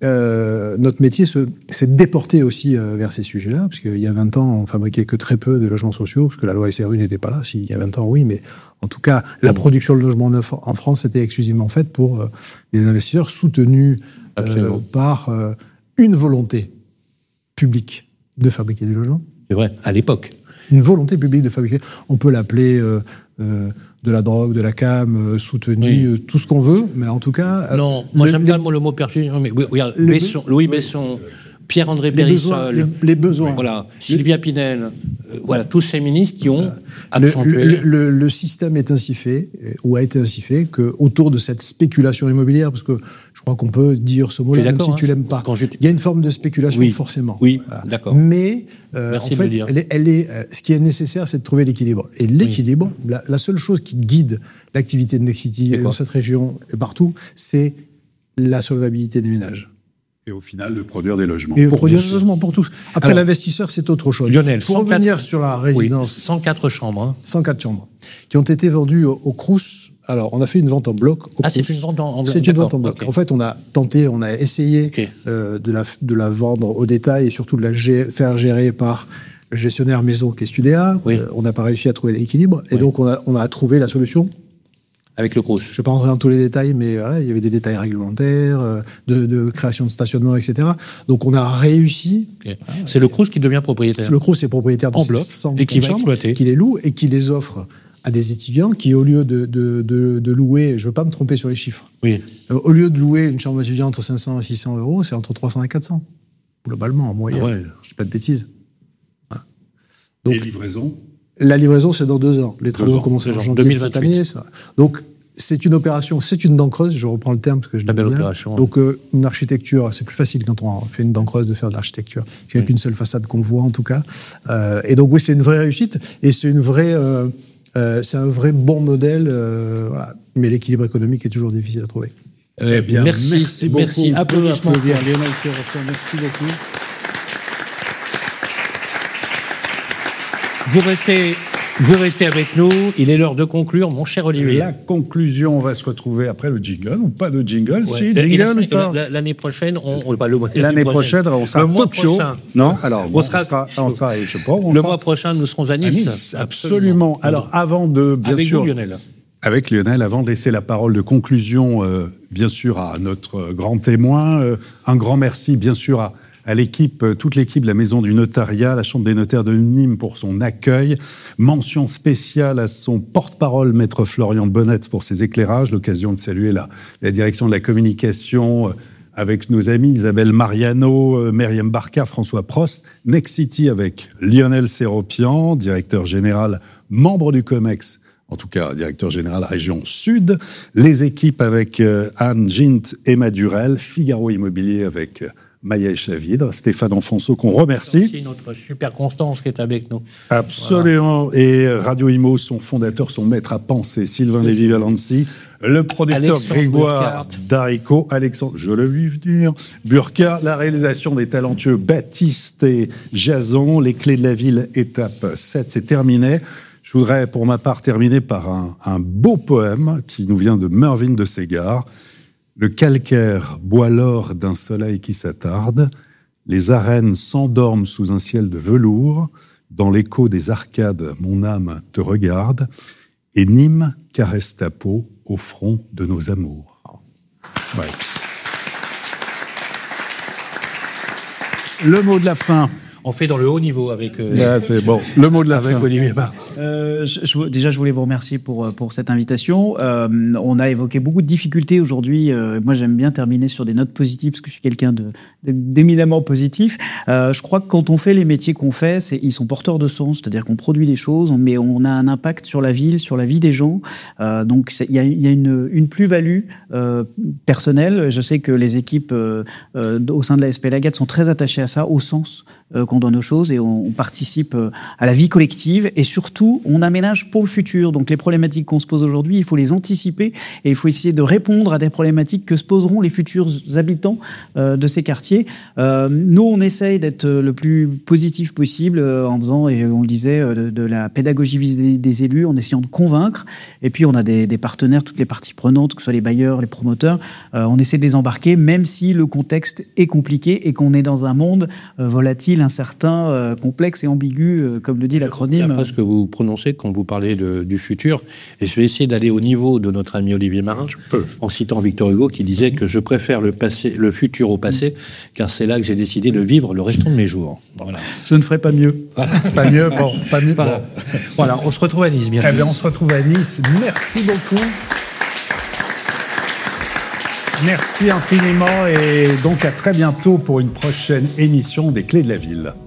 euh, notre métier se, s'est déporté aussi euh, vers ces sujets-là, parce qu'il y a vingt ans, on fabriquait que très peu de logements sociaux, parce que la loi S R U n'était pas là. Si, il y a vingt ans, oui, mais en tout cas, la production de logements neufs en France était exclusivement faite pour euh, des investisseurs soutenus euh, par euh, une volonté publique de fabriquer du logement. C'est vrai, à l'époque. Une volonté publique de fabriquer. On peut l'appeler euh, euh, de la drogue, de la cam, euh, soutenue, oui. euh, tout ce qu'on veut, mais en tout cas... Non, euh, moi le, j'aime bien le, le mot perçu. Mais, oui, regarde, le, Besson, Louis Besson, Pierre-André Périssol... Les, les besoins. Voilà, Sylvia Pinel, euh, voilà, tous ces ministres qui ont le, accentué... Le, le, le système est ainsi fait, ou a été ainsi fait, qu'autour de cette spéculation immobilière, parce que je crois qu'on peut dire ce mot-là, même si hein, tu l'aimes pas. Il y a une forme de spéculation, oui, forcément. Oui, voilà. D'accord. Mais, euh, en fait, elle est, elle est, euh, ce qui est nécessaire, c'est de trouver l'équilibre. Et l'équilibre, oui. la, la seule chose qui guide l'activité de Nexity dans cette région et partout, c'est la solvabilité des ménages. Et au final, de produire des logements. Et de produire des logements pour tous. Après, alors, l'investisseur, c'est autre chose. Lionel, pour cent quatre, revenir sur la résidence... Oui, cent quatre chambres. Hein. cent quatre chambres, qui ont été vendues au, au Crous. Alors, on a fait une vente en bloc au Ah, Crous. c'est une vente en bloc. C'est une vente en bloc. Okay. En fait, on a tenté, on a essayé okay. euh, de, la, de la vendre au détail et surtout de la gé- faire gérer par le gestionnaire maison qui est Studéa. Oui. Euh, on n'a pas réussi à trouver l'équilibre. Et oui. donc, on a, on a trouvé la solution. Avec le Crous. Je ne vais pas rentrer dans tous les détails, mais voilà, il y avait des détails réglementaires, euh, de, de création de stationnement, et cetera. Donc on a réussi. Okay. Voilà, c'est le Crous qui devient propriétaire. C'est le Crous est propriétaire de en bloc et qui va exploiter, qui les loue et qui les offre à des étudiants qui, au lieu de, de, de, de louer, je ne veux pas me tromper sur les chiffres, oui. euh, au lieu de louer une chambre étudiante entre cinq cents et six cents euros, c'est entre trois cents et quatre cents, globalement, en moyenne. Ah ouais. Je ne dis pas de bêtises. Voilà. Donc, et livraison La livraison, c'est dans deux ans. Les travaux commencent en janvier de cette année. Ça. Donc, c'est une opération, c'est une dent creuse, je reprends le terme parce que je la belle bien. opération. Donc, euh, une architecture, c'est plus facile quand on fait une dent creuse de faire de l'architecture. Il n'y a oui. qu'une seule façade qu'on voit, en tout cas. Euh, et donc, oui, c'est une vraie réussite et c'est une vraie, euh, euh, c'est un vrai bon modèle. Euh, voilà. Mais l'équilibre économique est toujours difficile à trouver. Eh bien, merci, merci beaucoup. Merci. Applaudissements pour Lionel Seroffian. Merci beaucoup. Vous restez, vous restez avec nous. Il est l'heure de conclure, mon cher Olivier. La conclusion, on va se retrouver après le jingle, ou pas de jingle, ouais. si, jingle la, ou pas la, L'année prochaine, on, on pas le L'année prochaine, prochaine, on sera le mois talk show. Prochain. Non, alors, bon, on, sera, on sera, on sera, je sais pas, on le sera... mois prochain, nous serons à Nice. À nice absolument. absolument. Alors, avant de, bien avec sûr, vous, Lionel. Avec Lionel, avant de laisser la parole de conclusion, euh, bien sûr, à notre grand témoin, euh, un grand merci, bien sûr, à à l'équipe, toute l'équipe de la Maison du Notariat, la Chambre des notaires de Nîmes pour son accueil. Mention spéciale à son porte-parole, Maître Florian Bonnette, pour ses éclairages. L'occasion de saluer la, la direction de la communication avec nos amis Isabelle Mariano, Myriam Barca, François Prost. Nexity avec Lionel Seroffian, directeur général, membre du COMEX, en tout cas directeur général région Sud. Les équipes avec Anne Gint et Madurel. Figaro Immobilier avec Maïa Chavidre, Stéphane Enfonso, qu'on remercie. Merci notre super Constance qui est avec nous. Absolument. Voilà. Et Radio Imo, son fondateur, son maître à penser, Sylvain Lévy-Valency. Le producteur Alexandre Grégoire Darico, Alexandre, je le vis venir, Burka, la réalisation des talentueux Baptiste et Jason, les clés de la ville, étape sept, c'est terminé. Je voudrais, pour ma part, terminer par un, un beau poème qui nous vient de Mervyn de Ségard. Le calcaire boit l'or d'un soleil qui s'attarde, les arènes s'endorment sous un ciel de velours, dans l'écho des arcades, mon âme te regarde, et Nîmes caresse ta peau au front de nos amours. Ouais. Le mot de la fin. On fait dans le haut niveau avec, euh, Là, c'est bon. Le mot de la avec fin. Olivier Marc. Euh, je, je, déjà, je voulais vous remercier pour, pour cette invitation. Euh, on a évoqué beaucoup de difficultés aujourd'hui. Euh, moi, j'aime bien terminer sur des notes positives parce que je suis quelqu'un de, de, d'éminemment positif. Euh, je crois que quand on fait les métiers qu'on fait, c'est, ils sont porteurs de sens, c'est-à-dire qu'on produit des choses, mais on a un impact sur la ville, sur la vie des gens. Euh, donc, il y a, y a une, une plus-value euh, personnelle. Je sais que les équipes euh, euh, au sein de la S P Lagade sont très attachées à ça, au sens euh, qu'on donne aux choses, et on, on participe euh, à la vie collective, et surtout, on aménage pour le futur. Donc les problématiques qu'on se pose aujourd'hui, il faut les anticiper, et il faut essayer de répondre à des problématiques que se poseront les futurs habitants euh, de ces quartiers. Euh, nous, on essaye d'être le plus positif possible euh, en faisant, et on le disait, euh, de, de la pédagogie vis-à-vis des élus, en essayant de convaincre. Et puis, on a des, des partenaires, toutes les parties prenantes, que ce soit les bailleurs, les promoteurs. Euh, on essaie de les embarquer, même si le contexte est compliqué et qu'on est dans un monde euh, volatile, incertain, euh, complexe et ambigu, euh, comme le dit l'acronyme. Après ce que vous prononcez quand vous parlez de, du futur, et je vais essayer d'aller au niveau de notre ami Olivier Marin, en citant Victor Hugo qui disait que je préfère le, passé, le futur au passé, car c'est là que j'ai décidé de vivre le restant de mes jours. Voilà. Je ne ferai pas mieux. Voilà. Pas mieux, bon, pas mieux. Voilà. Bon. Voilà, on se retrouve à Nice bientôt. Eh bien, on se retrouve à Nice. Merci beaucoup. Merci infiniment et donc à très bientôt pour une prochaine émission des Clés de la Ville.